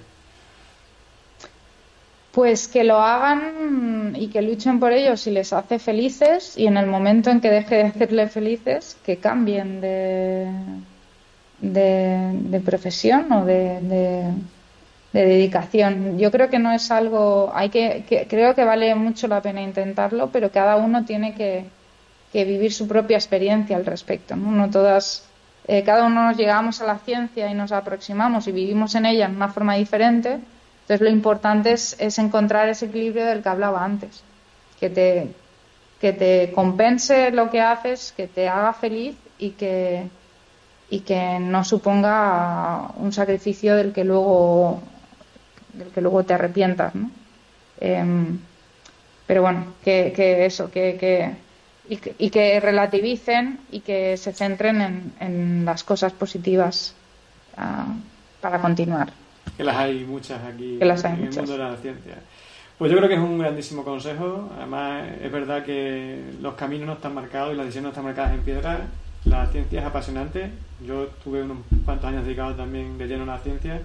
Pues que lo hagan y que luchen por ello si les hace felices, y en el momento en que deje de hacerles felices, que cambien de, de, de profesión o de, de, de dedicación. Yo creo que no es algo, hay que, que creo que vale mucho la pena intentarlo, pero cada uno tiene que, que vivir su propia experiencia al respecto, ¿no? No todas, eh, cada uno nos llegamos a la ciencia y nos aproximamos y vivimos en ella de una forma diferente. Entonces lo importante es, es encontrar ese equilibrio del que hablaba antes, que te, que te compense lo que haces, que te haga feliz y que, y que no suponga un sacrificio del que luego, del que luego te arrepientas, ¿no? Eh, pero bueno, que, que eso, que, que, y que y que relativicen y que se centren en, en las cosas positivas uh, para continuar. Que las hay muchas aquí que las hay en muchas. el mundo de la ciencia. Pues yo creo que es un grandísimo consejo. Además, es verdad que los caminos no están marcados y las decisiones no están marcadas en piedra. La ciencia es apasionante. Yo tuve unos cuantos años dedicados también de lleno a la ciencia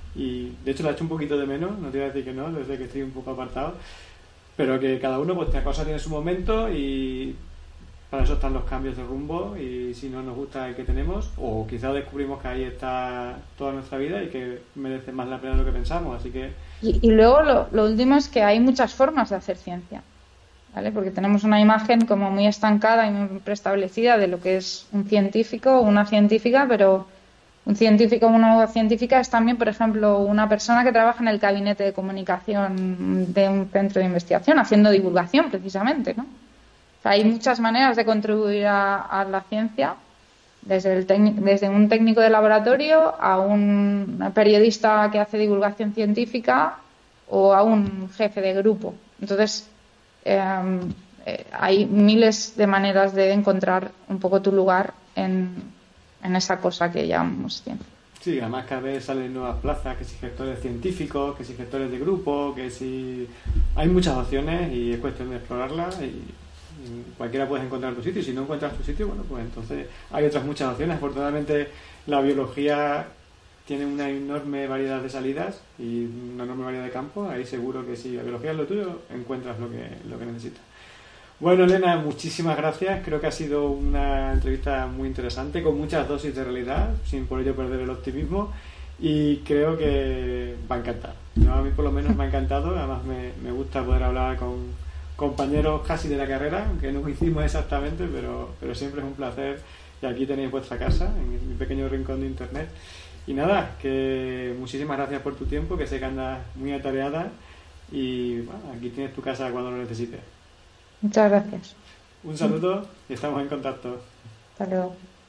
y de hecho la he hecho un poquito de menos, no te voy a decir que no, desde que estoy un poco apartado, pero que cada uno, pues cada cosa tiene su momento y para eso están los cambios de rumbo, y si no nos gusta el que tenemos, o quizás descubrimos que ahí está toda nuestra vida y que merece más la pena de lo que pensamos, así que... Y, y luego lo, lo último es que hay muchas formas de hacer ciencia, ¿vale? Porque tenemos una imagen como muy estancada y muy preestablecida de lo que es un científico o una científica, pero un científico o una científica es también, por ejemplo, una persona que trabaja en el gabinete de comunicación de un centro de investigación, haciendo divulgación precisamente, ¿no? Hay muchas maneras de contribuir a, a la ciencia, desde, el desde un técnico de laboratorio a un periodista que hace divulgación científica o a un jefe de grupo. Entonces, eh, eh, hay miles de maneras de encontrar un poco tu lugar en, en esa cosa que llamamos ciencia. Sí, además cada vez salen nuevas plazas, que si gestores científicos, que si gestores de grupo, que si... Hay muchas opciones y es cuestión de explorarlas y... cualquiera puedes encontrar tu sitio, y si no encuentras tu sitio, bueno, pues entonces hay otras muchas opciones. Afortunadamente la biología tiene una enorme variedad de salidas y una enorme variedad de campos. Ahí seguro que si la biología es lo tuyo, encuentras lo que, lo que necesitas. Bueno, Elena, muchísimas gracias. Creo que ha sido una entrevista muy interesante, con muchas dosis de realidad, sin por ello perder el optimismo, y creo que va a encantar. Yo, a mí por lo menos me ha encantado. Además me, me gusta poder hablar con compañeros casi de la carrera, aunque no coincidimos exactamente, pero, pero siempre es un placer, y aquí tenéis vuestra casa, en mi pequeño rincón de internet. Y nada, que muchísimas gracias por tu tiempo, que sé que andas muy atareada, y bueno, aquí tienes tu casa cuando lo necesites. Muchas gracias. Un saludo y estamos en contacto. Hasta luego.